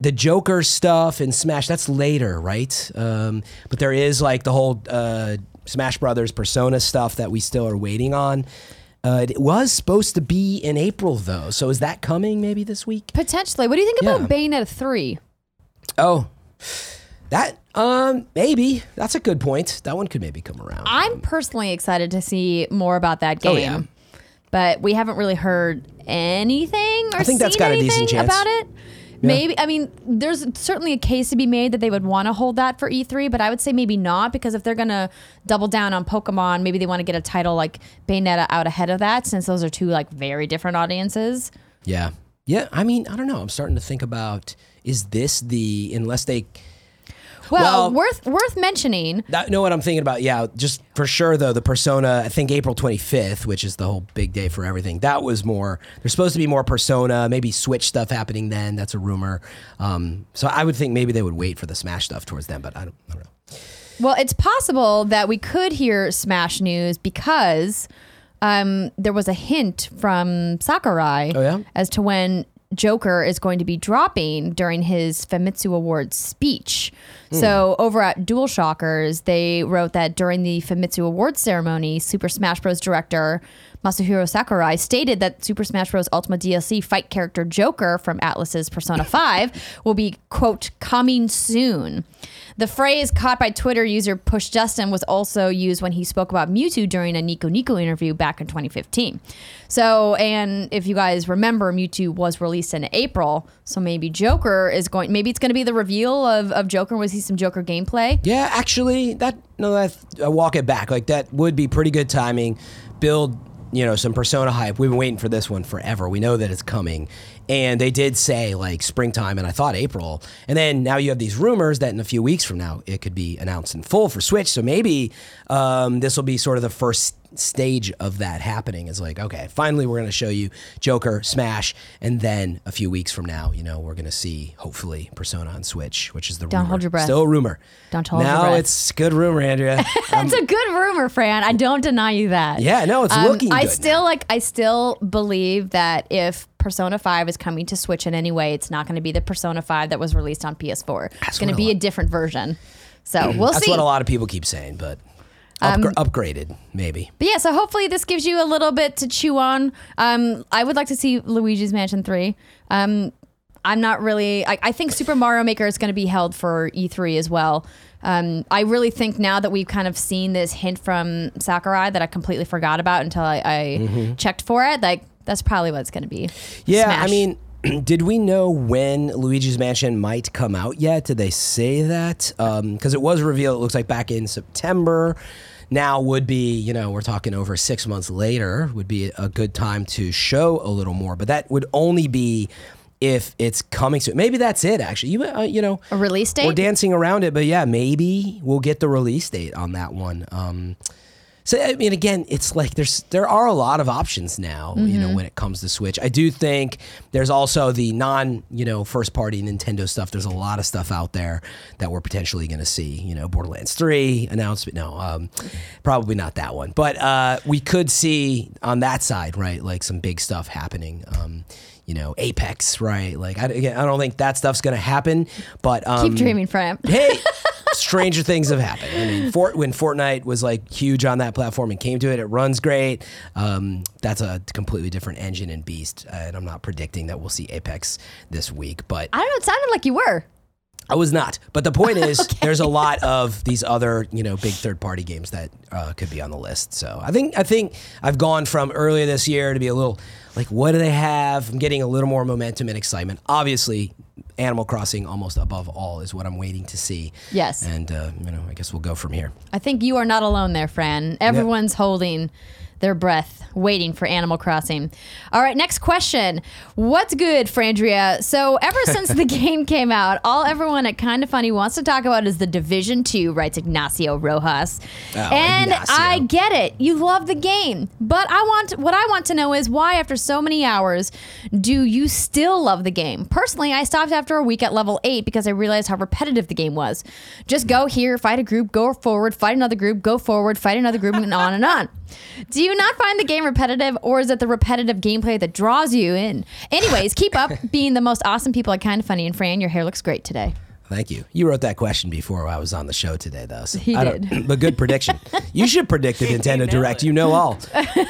the Joker stuff and Smash, that's later, right? Um, but there is like the whole uh, Smash Brothers Persona stuff that we still are waiting on. Uh, it was supposed to be in April, though. So is that coming maybe this week? Potentially. What do you think about Yeah. Bayonetta three? Oh, that, um, maybe. That's a good point. That one could maybe come around. I'm personally excited to see more about that Oh, game. yeah. But we haven't really heard anything or I think seen that's got a anything decent chance. about it. Maybe, I mean, there's certainly a case to be made that they would want to hold that for E three, but I would say maybe not, because if they're going to double down on Pokemon, maybe they want to get a title like Bayonetta out ahead of that, since those are two like very different audiences. Yeah. Yeah. I mean, I don't know. I'm starting to think about, is this the, unless they... Well, Well- worth worth mentioning. That, know what I'm thinking about? Yeah, just for sure though. The Persona, I think April twenty-fifth, which is the whole big day for everything. That was more. There's supposed to be more Persona, maybe Switch stuff happening then. That's a rumor. Um, so I would think maybe they would wait for the Smash stuff towards then, but I don't, I don't know. Well, it's possible that we could hear Smash news because um, there was a hint from Sakurai Oh, yeah? as to when Joker is going to be dropping during his Famitsu Awards speech. So over at DualShockers, they wrote that during the Famitsu Awards ceremony, Super Smash Bros. Director Masahiro Sakurai stated that Super Smash Bros. Ultimate D L C fight character Joker from Atlus's Persona five will be, quote, coming soon. The phrase caught by Twitter user Push Justin was also used when he spoke about Mewtwo during a Nico Nico interview back in twenty fifteen. So, and if you guys remember, Mewtwo was released in April, so maybe Joker is going, maybe it's going to be the reveal of, of Joker. Was he some Joker gameplay? Yeah, actually, that no, that I walk it back. Like that would be pretty good timing. Build, you know, some Persona hype. We've been waiting for this one forever. We know that it's coming. And they did say like springtime, and I thought April. And then now you have these rumors that in a few weeks from now it could be announced in full for Switch. So maybe um, this will be sort of the first stage of that happening. Is like, okay, finally we're going to show you Joker, Smash, and then a few weeks from now, you know, we're going to see hopefully Persona on Switch, which is the Don't rumor. hold your breath. Still a rumor. Don't hold your now breath. it's good rumor, Andrea. It's a good rumor, Fran. I don't deny you that. Yeah, no, it's Um, looking I good still now. like. I still believe that if Persona five is coming to Switch in any way, it's not going to be the Persona five that was released on P S four. it's going to what a be a lot- different version. So we'll That's see. what a lot of people keep saying, but upgra- upgraded maybe. But yeah, so hopefully this gives you a little bit to chew on. Um, I would like to see Luigi's Mansion three. Um, I'm not really. I, I think Super Mario Maker is going to be held for E three as well. Um, I really think now that we've kind of seen this hint from Sakurai that I completely forgot about until I, I Mm-hmm. checked for it, like that's probably what it's going to be. Yeah, Smash. I mean, did we know when Luigi's Mansion might come out yet? Did they say that? Because it was revealed, it looks like back in September. Now would be, you know, we're talking over six months later, would be a good time to show a little more. But that would only be if it's coming soon. Maybe that's it, actually. You, uh, you know, a release date. we're dancing around it, but yeah, maybe we'll get the release date on that one. Um, so I mean, again, it's like there's there are a lot of options now, you know, when it comes to Switch. I do think there's also the non, you know, first party Nintendo stuff. There's a lot of stuff out there that we're potentially going to see. You know, Borderlands three announcement. No, um, probably not that one, but uh, we could see on that side, right? Like some big stuff happening. Um, you know, Apex, right? Like I, again, I don't think that stuff's going to happen, but um, Keep dreaming, Fran. hey, stranger things have happened. I mean, Fort, when Fortnite was like huge on that platform and came to it, it runs great. Um, that's a completely different engine and beast, uh, and I'm not predicting that we'll see Apex this week, but I don't know. It sounded like you were. I was not. But the point is, there's a lot of these other, you know, big third-party games that uh, could be on the list. So I think I think I've gone from earlier this year to be a little like, what do they have? I'm getting a little more momentum and excitement. Obviously, Animal Crossing, almost above all, is what I'm waiting to see. Yes. And uh, you know, I guess we'll go from here. I think you are not alone there, Fran. Everyone's holding their breath, waiting for Animal Crossing. All right, next question. What's good, Frandria? So ever since the game came out, all everyone at Kinda Funny wants to talk about is the Division two, writes Ignacio Rojas. Oh, and Ignacio. I get it. You love the game. But I want what I want to know is why, after so many hours, do you still love the game? Personally, I stopped after a week at level eight because I realized how repetitive the game was. Just go here, fight a group, go forward, fight another group, go forward, fight another group, and on and on. Do you you not find the game repetitive, or is it the repetitive gameplay that draws you in? Anyways, keep up being the most awesome people at Kind of Funny. And Fran, your hair looks great today. Thank you. You wrote that question before I was on the show today, though. So He I don't- did. But good prediction. You should predict the Nintendo nailed Direct. it. You know all.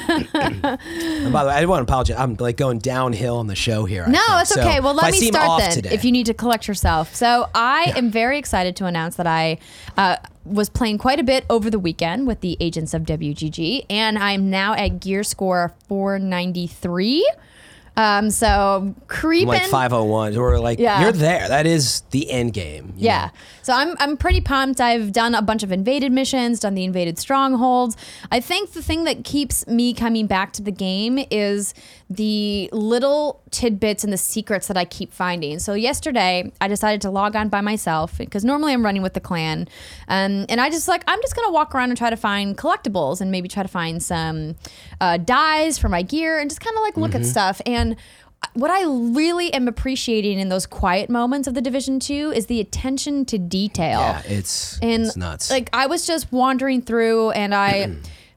And by the way, I want to apologize. I'm like going downhill on the show here. I No, think. it's So okay. Well, if I let me seem start off then. today- If you need to collect yourself. So I am very excited to announce that I uh, was playing quite a bit over the weekend with the Agents of W G G, and I'm now at gear score four ninety-three. Um, so creeping. I'm like five oh one. We're like, Yeah. you're there. That is the end game. you Yeah. know? So I'm I'm pretty pumped. I've done a bunch of invaded missions, done the invaded strongholds. I think the thing that keeps me coming back to the game is the little tidbits and the secrets that I keep finding. So yesterday I decided to log on by myself because normally I'm running with the clan. Um, and I just like, I'm just going to walk around and try to find collectibles and maybe try to find some uh, dyes for my gear and just kind of like look at stuff. And what I really am appreciating in those quiet moments of the Division two is the attention to detail. Yeah, it's, And it's nuts. like I was just wandering through and I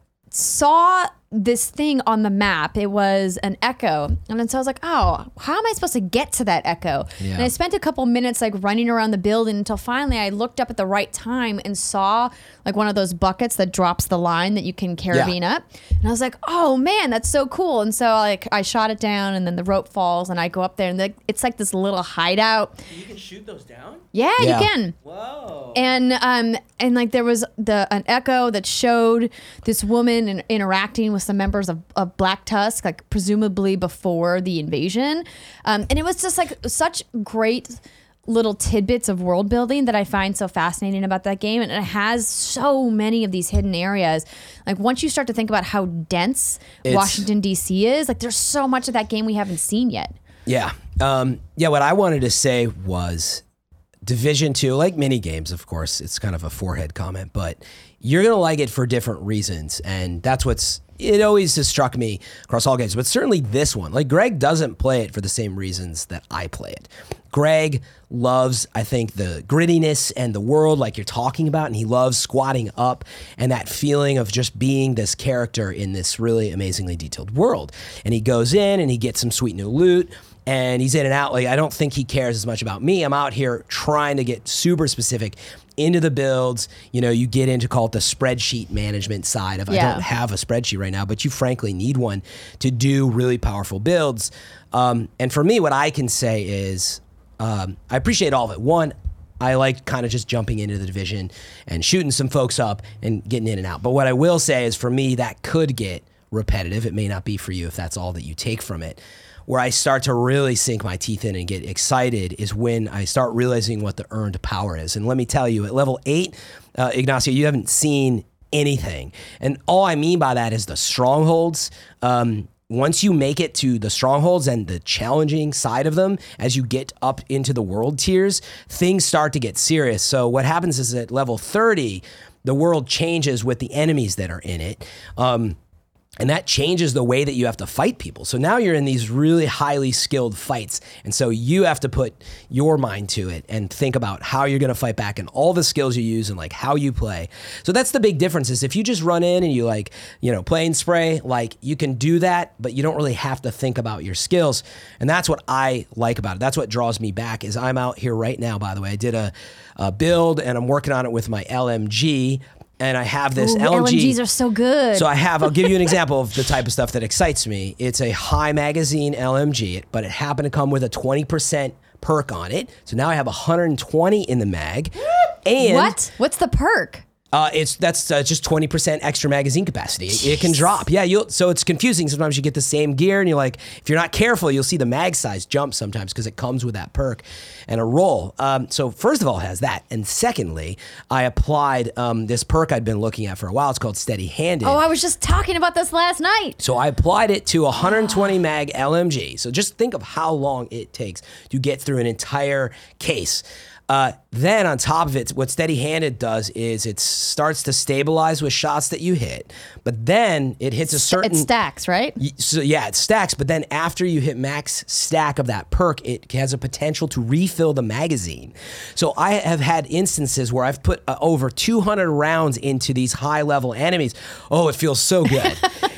saw this thing on the map. It was an echo. And then so I was like, oh, how am I supposed to get to that echo? Yeah. And I spent a couple minutes like running around the building until finally I looked up at the right time and saw like one of those buckets that drops the line that you can carabine up. And I was like, oh man, that's so cool. And so like I shot it down and then the rope falls and I go up there and like, it's like this little hideout. You can shoot those down? Yeah, Yeah. you can. Whoa. And um and like there was the an echo that showed this woman in, interacting with some members of, of Black Tusk, like presumably before the invasion. Um, and it was just like such great little tidbits of world building that I find so fascinating about that game. And it has so many of these hidden areas. Like once you start to think about how dense It's- Washington, D C is, like there's so much of that game we haven't seen yet. Yeah. Um, yeah, what I wanted to say was Division two, like many games, of course, it's kind of a forehead comment, but you're going to like it for different reasons. And that's what's, it always has struck me across all games, but certainly this one. Like Greg doesn't play it for the same reasons that I play it. Greg loves, I think, the grittiness and the world like you're talking about, and he loves squatting up and that feeling of just being this character in this really amazingly detailed world. And he goes in and he gets some sweet new loot. And he's in and out. Like I don't think he cares as much about me. I'm out here trying to get super specific into the builds. You know, you get into call it the spreadsheet management side of Yeah. I don't have a spreadsheet right now, but you frankly need one to do really powerful builds. Um, and for me, what I can say is um, I appreciate all of it. One, I like kind of just jumping into the division and shooting some folks up and getting in and out. But what I will say is for me, that could get repetitive. It may not be for you if that's all that you take from it. Where I start to really sink my teeth in and get excited is when I start realizing what the earned power is. And let me tell you, at level eight, uh, Ignacio, you haven't seen anything. And all I mean by that is the strongholds. Um, once you make it to the strongholds and the challenging side of them, as you get up into the world tiers, things start to get serious. So what happens is at level thirty, the world changes with the enemies that are in it. Um, And that changes the way that you have to fight people. So now you're in these really highly skilled fights. And so you have to put your mind to it and think about how you're going to fight back and all the skills you use and like how you play. So that's the big difference is if you just run in and you like, you know, play and spray, like you can do that, but you don't really have to think about your skills. And that's what I like about it. That's what draws me back is I'm out here right now, by the way. I did a, a build and I'm working on it with my L M G. And I have this Ooh, L M G. L M Gs are so good. So I have, I'll give you an example of the type of stuff that excites me. It's a high magazine L M G, but it happened to come with a twenty percent perk on it. So now I have one hundred twenty in the mag. And what? What's the perk? Uh, it's that's uh, just twenty percent extra magazine capacity. It, it can drop. Yeah, you'll, so it's confusing. Sometimes you get the same gear and you're like, if you're not careful, you'll see the mag size jump sometimes because it comes with that perk and a roll. Um, so first of all, it has that. And secondly, I applied um, this perk I'd been looking at for a while. It's called Steady Handed. Oh, I was just talking about this last night. So I applied it to one hundred twenty mag L M G. So just think of how long it takes to get through an entire case. Uh, then on top of it, what Steady Handed does is it starts to stabilize with shots that you hit, but then it hits a certain... It stacks, right? Y- So yeah, it stacks, but then after you hit max stack of that perk, it has a potential to refill the magazine. So I have had instances where I've put uh, over two hundred rounds into these high level enemies. Oh, it feels so good.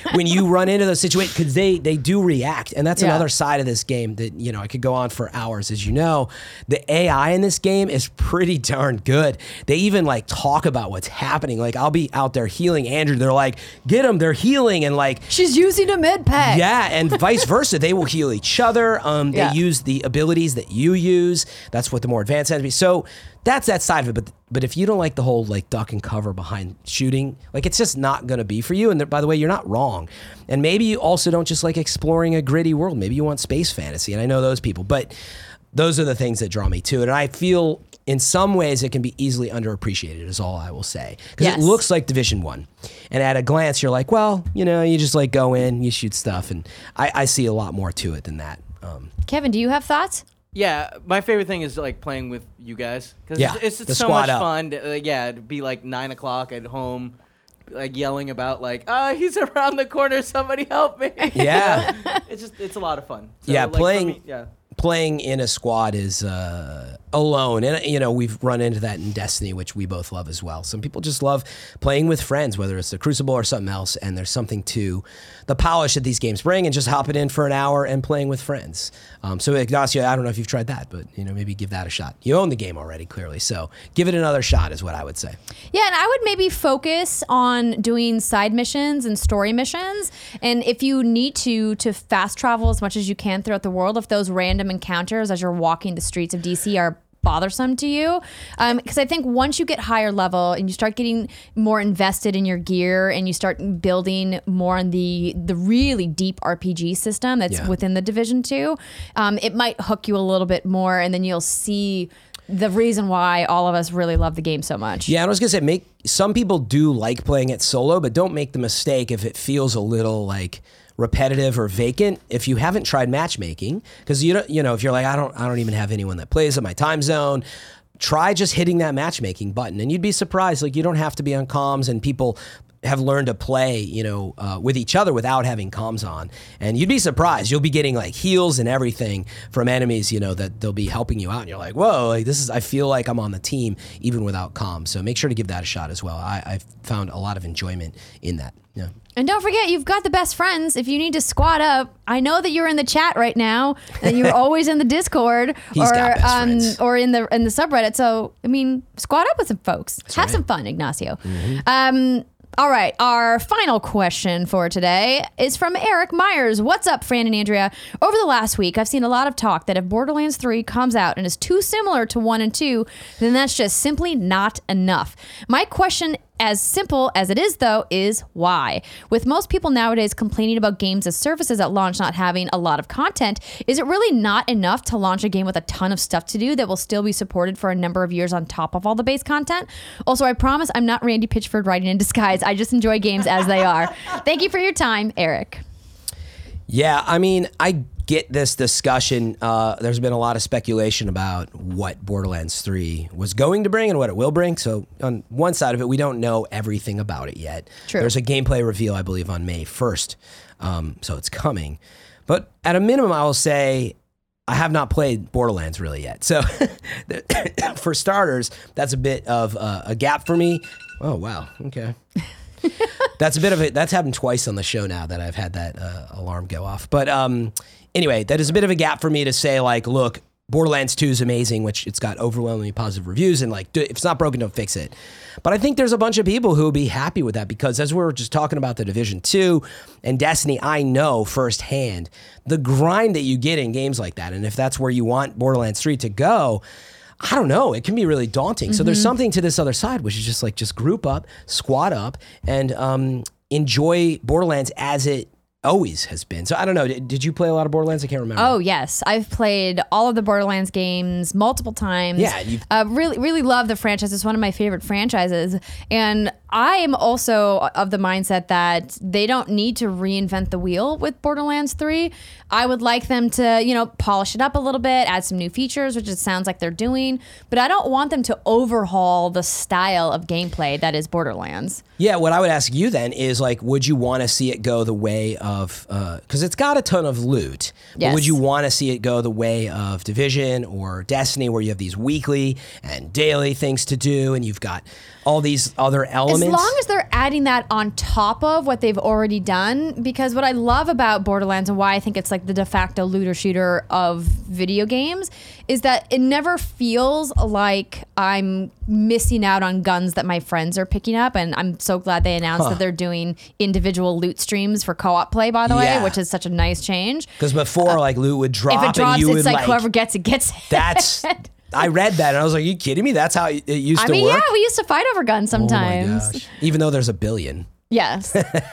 when you run into those situations, because they, they do react. And that's Yeah. another side of this game that, you know, I could go on for hours. As you know, the A I in this game is pretty darn good. They even like talk about what's happening. Like I'll be out there healing Andrew. They're like, get him, they're healing. And like, She's using a med pack. yeah, and vice versa. They will heal each other. Um, they Yeah. use the abilities that you use. That's what the more advanced enemies. So that's that side of it. But but if you don't like the whole like duck and cover behind shooting, like it's just not going to be for you. And there, by the way, you're not wrong. And maybe you also don't just like exploring a gritty world. Maybe you want space fantasy. And I know those people. But those are the things that draw me to it. And I feel in some ways it can be easily underappreciated is all I will say. Because Yes. it looks like Division One. And at a glance, you're like, well, you know, you just like go in, you shoot stuff. And I, I see a lot more to it than that. Um, Kevin, do you have thoughts? Yeah, my favorite thing is like playing with you guys because Yeah, it's, it's, the it's so squad much up. fun. To, uh, yeah, to be like nine o'clock at home, like yelling about like, oh, he's around the corner, somebody help me. Yeah. it's just it's a lot of fun. So, Yeah, like, for playing- me- yeah. playing in a squad is uh, alone. And, you know, we've run into that in Destiny, which we both love as well. Some people just love playing with friends, whether it's the Crucible or something else. And there's something to the polish that these games bring and just hopping in for an hour and playing with friends. Um, so, Ignacio, I don't know if you've tried that, but, you know, maybe give that a shot. You own the game already, clearly. So give it another shot is what I would say. Yeah, and I would maybe focus on doing side missions and story missions. And if you need to, to fast travel as much as you can throughout the world, if those random encounters as you're walking the streets of D C are bothersome to you, because um, I think once you get higher level and you start getting more invested in your gear and you start building more on the the really deep R P G system that's Yeah. within the Division two, um, it might hook you a little bit more, and then you'll see the reason why all of us really love the game so much. Yeah, and I was gonna say, make some people do like playing it solo, but don't make the mistake if it feels a little like repetitive or vacant. If you haven't tried matchmaking, because you don't, you know, if you're like, I don't, I don't even have anyone that plays in my time zone. Try just hitting that matchmaking button, and you'd be surprised. Like you don't have to be on comms, and people have learned to play, you know, uh, with each other without having comms on. And you'd be surprised. You'll be getting like heals and everything from enemies, you know, that they'll be helping you out. And you're like, whoa, like this is, I feel like I'm on the team even without comms. So make sure to give that a shot as well. I, I've found a lot of enjoyment in that. Yeah. And don't forget, you've got the best friends. If you need to squad up, I know that you're in the chat right now, and you're always in the Discord He's or got best um, friends. or in the in the subreddit. So I mean, squad up with some folks. Have right. some fun, Ignacio. Um, all right, our final question for today is from Eric Myers. What's up, Fran and Andrea? Over the last week, I've seen a lot of talk that if Borderlands three comes out and is too similar to one and two, then that's just simply not enough. My question, as simple as it is, though, is why? With most people nowadays complaining about games as services at launch not having a lot of content, is it really not enough to launch a game with a ton of stuff to do that will still be supported for a number of years on top of all the base content? Also, I promise I'm not Randy Pitchford writing in disguise. I just enjoy games as they are. Thank you for your time, Eric. Yeah, I mean, I get this discussion. Uh, there's been a lot of speculation about what Borderlands three was going to bring and what it will bring. So on one side of it, we don't know everything about it yet. True. There's a gameplay reveal, I believe, on May first. Um, so it's coming. But at a minimum, I will say I have not played Borderlands really yet. So for starters, that's a bit of uh, a gap for me. Oh, wow. Okay. That's a bit of it. That's happened twice on the show now that I've had that uh, alarm go off. But um, anyway, that is a bit of a gap for me to say, like, look, Borderlands two is amazing, which it's got overwhelmingly positive reviews, and like, if it's not broken, don't fix it. But I think there's a bunch of people who will be happy with that because as we were just talking about the Division two and Destiny, I know firsthand the grind that you get in games like that. And if that's where you want Borderlands three to go, I don't know. It can be really daunting. So there's something to this other side, which is just like, just group up, squad up, and um, enjoy Borderlands as it always has been. So I don't know. Did, did you play a lot of Borderlands? I can't remember. Oh, yes. I've played all of the Borderlands games multiple times. Yeah, you've- Uh, really, really love the franchise. It's one of my favorite franchises. And I am also of the mindset that they don't need to reinvent the wheel with Borderlands three. I would like them to, you know, polish it up a little bit, add some new features, which it sounds like they're doing. But I don't want them to overhaul the style of gameplay that is Borderlands. Yeah, what I would ask you then is like, would you want to see it go the way of, because it's got a ton of loot, but Yes. would you want to see it go the way of Division or Destiny where you have these weekly and daily things to do and you've got all these other elements elements. As long as they're adding that on top of what they've already done, because what I love about Borderlands and why I think it's like the de facto looter shooter of video games is that it never feels like I'm missing out on guns that my friends are picking up. And I'm so glad they announced Huh. that they're doing individual loot streams for co-op play, by the Yeah. way, which is such a nice change. Because before, like, loot would drop, If it drops, and you it's would like, like whoever gets it gets it. That's. I read that and I was like, "Are you kidding me? That's how it used I to mean, work." yeah, we used to fight over guns Oh my sometimes. gosh. Even though there's a billion. Yes.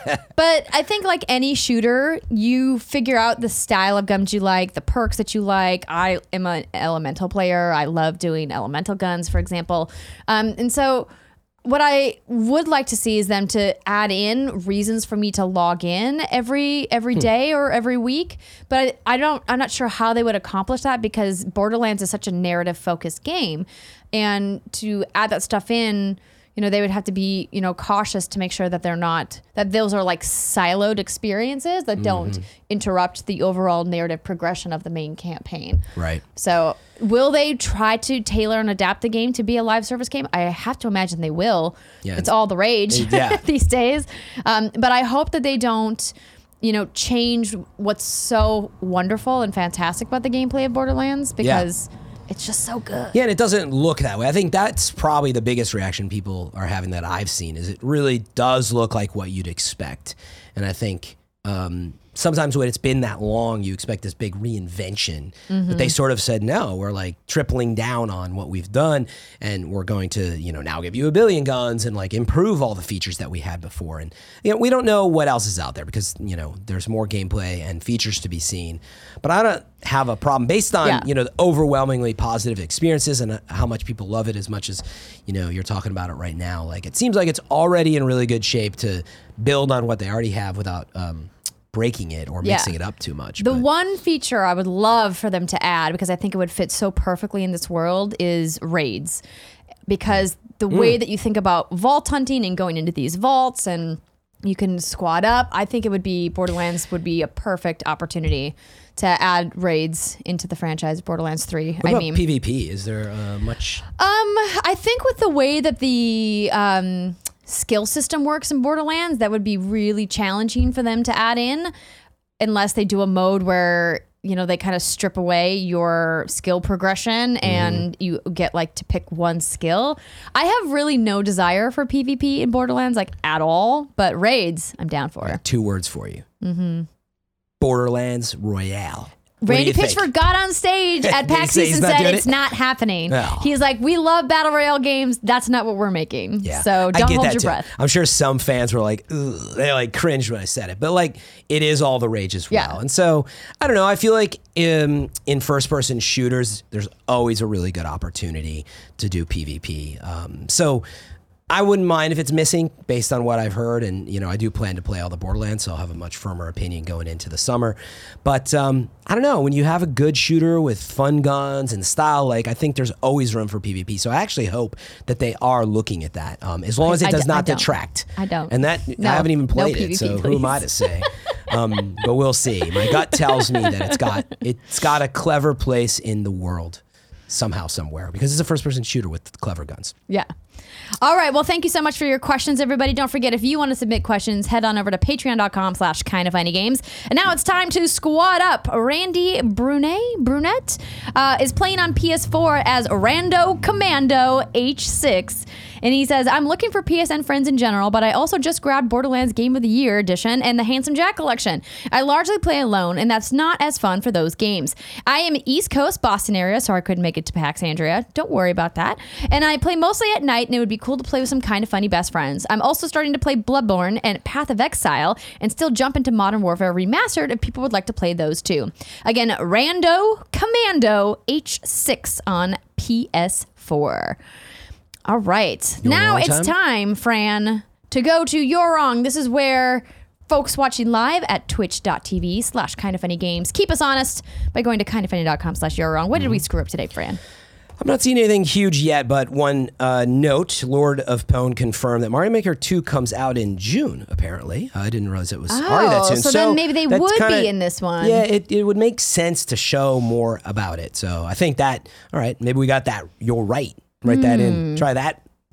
But I think like any shooter, you figure out the style of guns you like, the perks that you like. I am an elemental player. I love doing elemental guns, for example. Um, and so what I would like to see is them to add in reasons for me to log in every every day or every week. But I, I don't I'm not sure how they would accomplish that because Borderlands is such a narrative focused game. And to add that stuff in, you know, they would have to be, you know, cautious to make sure that they're not, that those are like siloed experiences that don't Mm-hmm. interrupt the overall narrative progression of the main campaign. Right. So will they try to tailor and adapt the game to be a live service game? I have to imagine they will. Yeah. It's all the rage Yeah. these days. Um, but I hope that they don't, you know, change what's so wonderful and fantastic about the gameplay of Borderlands because it's just so good. Yeah, and it doesn't look that way. I think that's probably the biggest reaction people are having that I've seen is it really does look like what you'd expect. And I think um, sometimes when it's been that long, you expect this big reinvention. Mm-hmm. But they sort of said, no, we're like tripling down on what we've done. And we're going to, you know, now give you a billion guns and like improve all the features that we had before. And, you know, we don't know what else is out there because, you know, there's more gameplay and features to be seen. But I don't have a problem based on, Yeah. you know, the overwhelmingly positive experiences and uh, how much people love it as much as, you know, you're talking about it right now. Like, it seems like it's already in really good shape to build on what they already have without um, breaking it or Yeah. mixing it up too much. The But- one feature I would love for them to add, because I think it would fit so perfectly in this world, is raids. Because the Mm. way that you think about vault hunting and going into these vaults and you can squad up, I think it would be, Borderlands would be a perfect opportunity to add raids into the franchise, Borderlands three. What I about mean, PvP? Is there uh, much? um, I think with the way that the um, skill system works in Borderlands, that would be really challenging for them to add in, unless they do a mode where, you know, they kind of strip away your skill progression and you get like to pick one skill. I have really no desire for PvP in Borderlands, like at all, but raids, I'm down for. Two words for you. Mm-hmm. Borderlands Royale. What do Randy you think? Pitchford got on stage at Did he PAX say East he's and not said doing it's it? not happening. No. He's like, we love Battle Royale games. That's not what we're making. Yeah. So I don't get hold that your too. breath. I'm sure some fans were like, ugh, they like cringed when I said it, but like it is all the rage as well. Yeah. And so I don't know. I feel like in, in first person shooters, there's always a really good opportunity to do PvP. Um, so I wouldn't mind if it's missing based on what I've heard. And, you know, I do plan to play all the Borderlands, so I'll have a much firmer opinion going into the summer. But um, I don't know. When you have a good shooter with fun guns and style, like I think there's always room for PvP. So I actually hope that they are looking at that, um, as long as it I does d- I not don't. detract. I don't. And that No. I haven't even No played PvP, it, so who am I please. to say? Um, but we'll see. My gut tells me that it's got it's got a clever place in the world somehow, somewhere, because it's a first-person shooter with clever guns. Yeah. All right. Well, thank you so much for your questions, everybody. Don't forget, if you want to submit questions, head on over to patreon.com slash kind of funny games. And now it's time to squad up. Randy Brunet, Brunette uh, is playing on P S four as Rando Commando H six. And he says, I'm looking for P S N friends in general, but I also just grabbed Borderlands Game of the Year edition and the Handsome Jack collection. I largely play alone, and that's not as fun for those games. I am East Coast, Boston area, so I couldn't make it to PAX Andrea. Don't worry about that. And I play mostly at night, and it would be cool to play with some kind of funny best friends. I'm also starting to play Bloodborne and Path of Exile, and still jump into Modern Warfare Remastered if people would like to play those too. Again, Rando Commando H six on P S four. All right. You want Now one it's time? time, Fran, to go to You're Wrong. This is where folks watching live at twitch.tv slash kind of funny games keep us honest by going to kindoffunny.com slash you're wrong. What did we screw up today, Fran? I'm not seeing anything huge yet, but one uh, note, Lord of Pwn confirmed that Mario Maker two comes out in June, apparently. I didn't realize it was already that soon. so then maybe they that's would kinda- be in this one. Yeah, it, it would make sense to show more about it. So I think that, all right, maybe we got that. You're right. Write that Hmm. in. Try that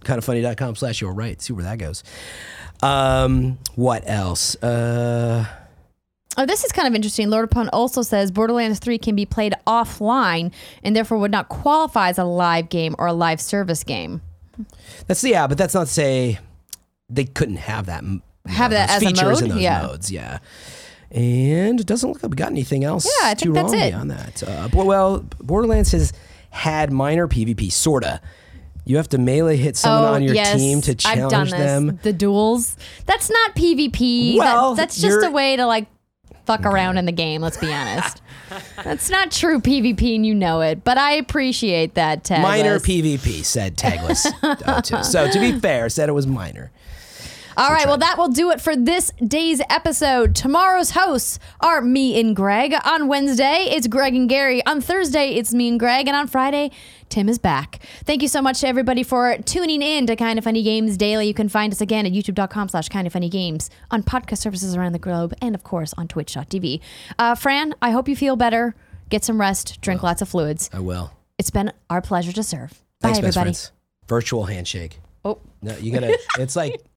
kindoffunny.com slash you're right. See where that goes. Um, what else? Uh, Oh, this is kind of interesting. Lord Upon also says Borderlands three can be played offline and therefore would not qualify as a live game or a live service game. That's yeah, but that's not to say they couldn't have that. You have know, that those as a features mode? in those Yeah. modes. Yeah. And it doesn't look like we got anything else. Yeah, I think too that's wrong it. beyond that. Uh, bo- well, Borderlands has had minor PvP, sorta. You have to melee hit someone oh, on your yes. team to I've done challenge this. them. The duels. That's not PvP. Well, that, that's just you're- a way to like fuck around in the game, let's be honest. That's not true PvP and you know it, but I appreciate that, Tagless. Minor PvP, said Tagless. uh, too. So to be fair, said it was minor. All right, well, that will do it for this day's episode. Tomorrow's hosts are me and Greg. On Wednesday, it's Greg and Gary. On Thursday, it's me and Greg. And on Friday, Tim is back. Thank you so much to everybody for tuning in to Kind of Funny Games Daily. You can find us again at youtube.com slash kind of funny games, on podcast services around the globe, and of course on twitch dot t v. Uh, Fran, I hope you feel better. Get some rest. Drink lots of fluids. I will. It's been our pleasure to serve. Thanks, Bye, best everybody. friends. Virtual handshake. Oh. No, you gotta. It's like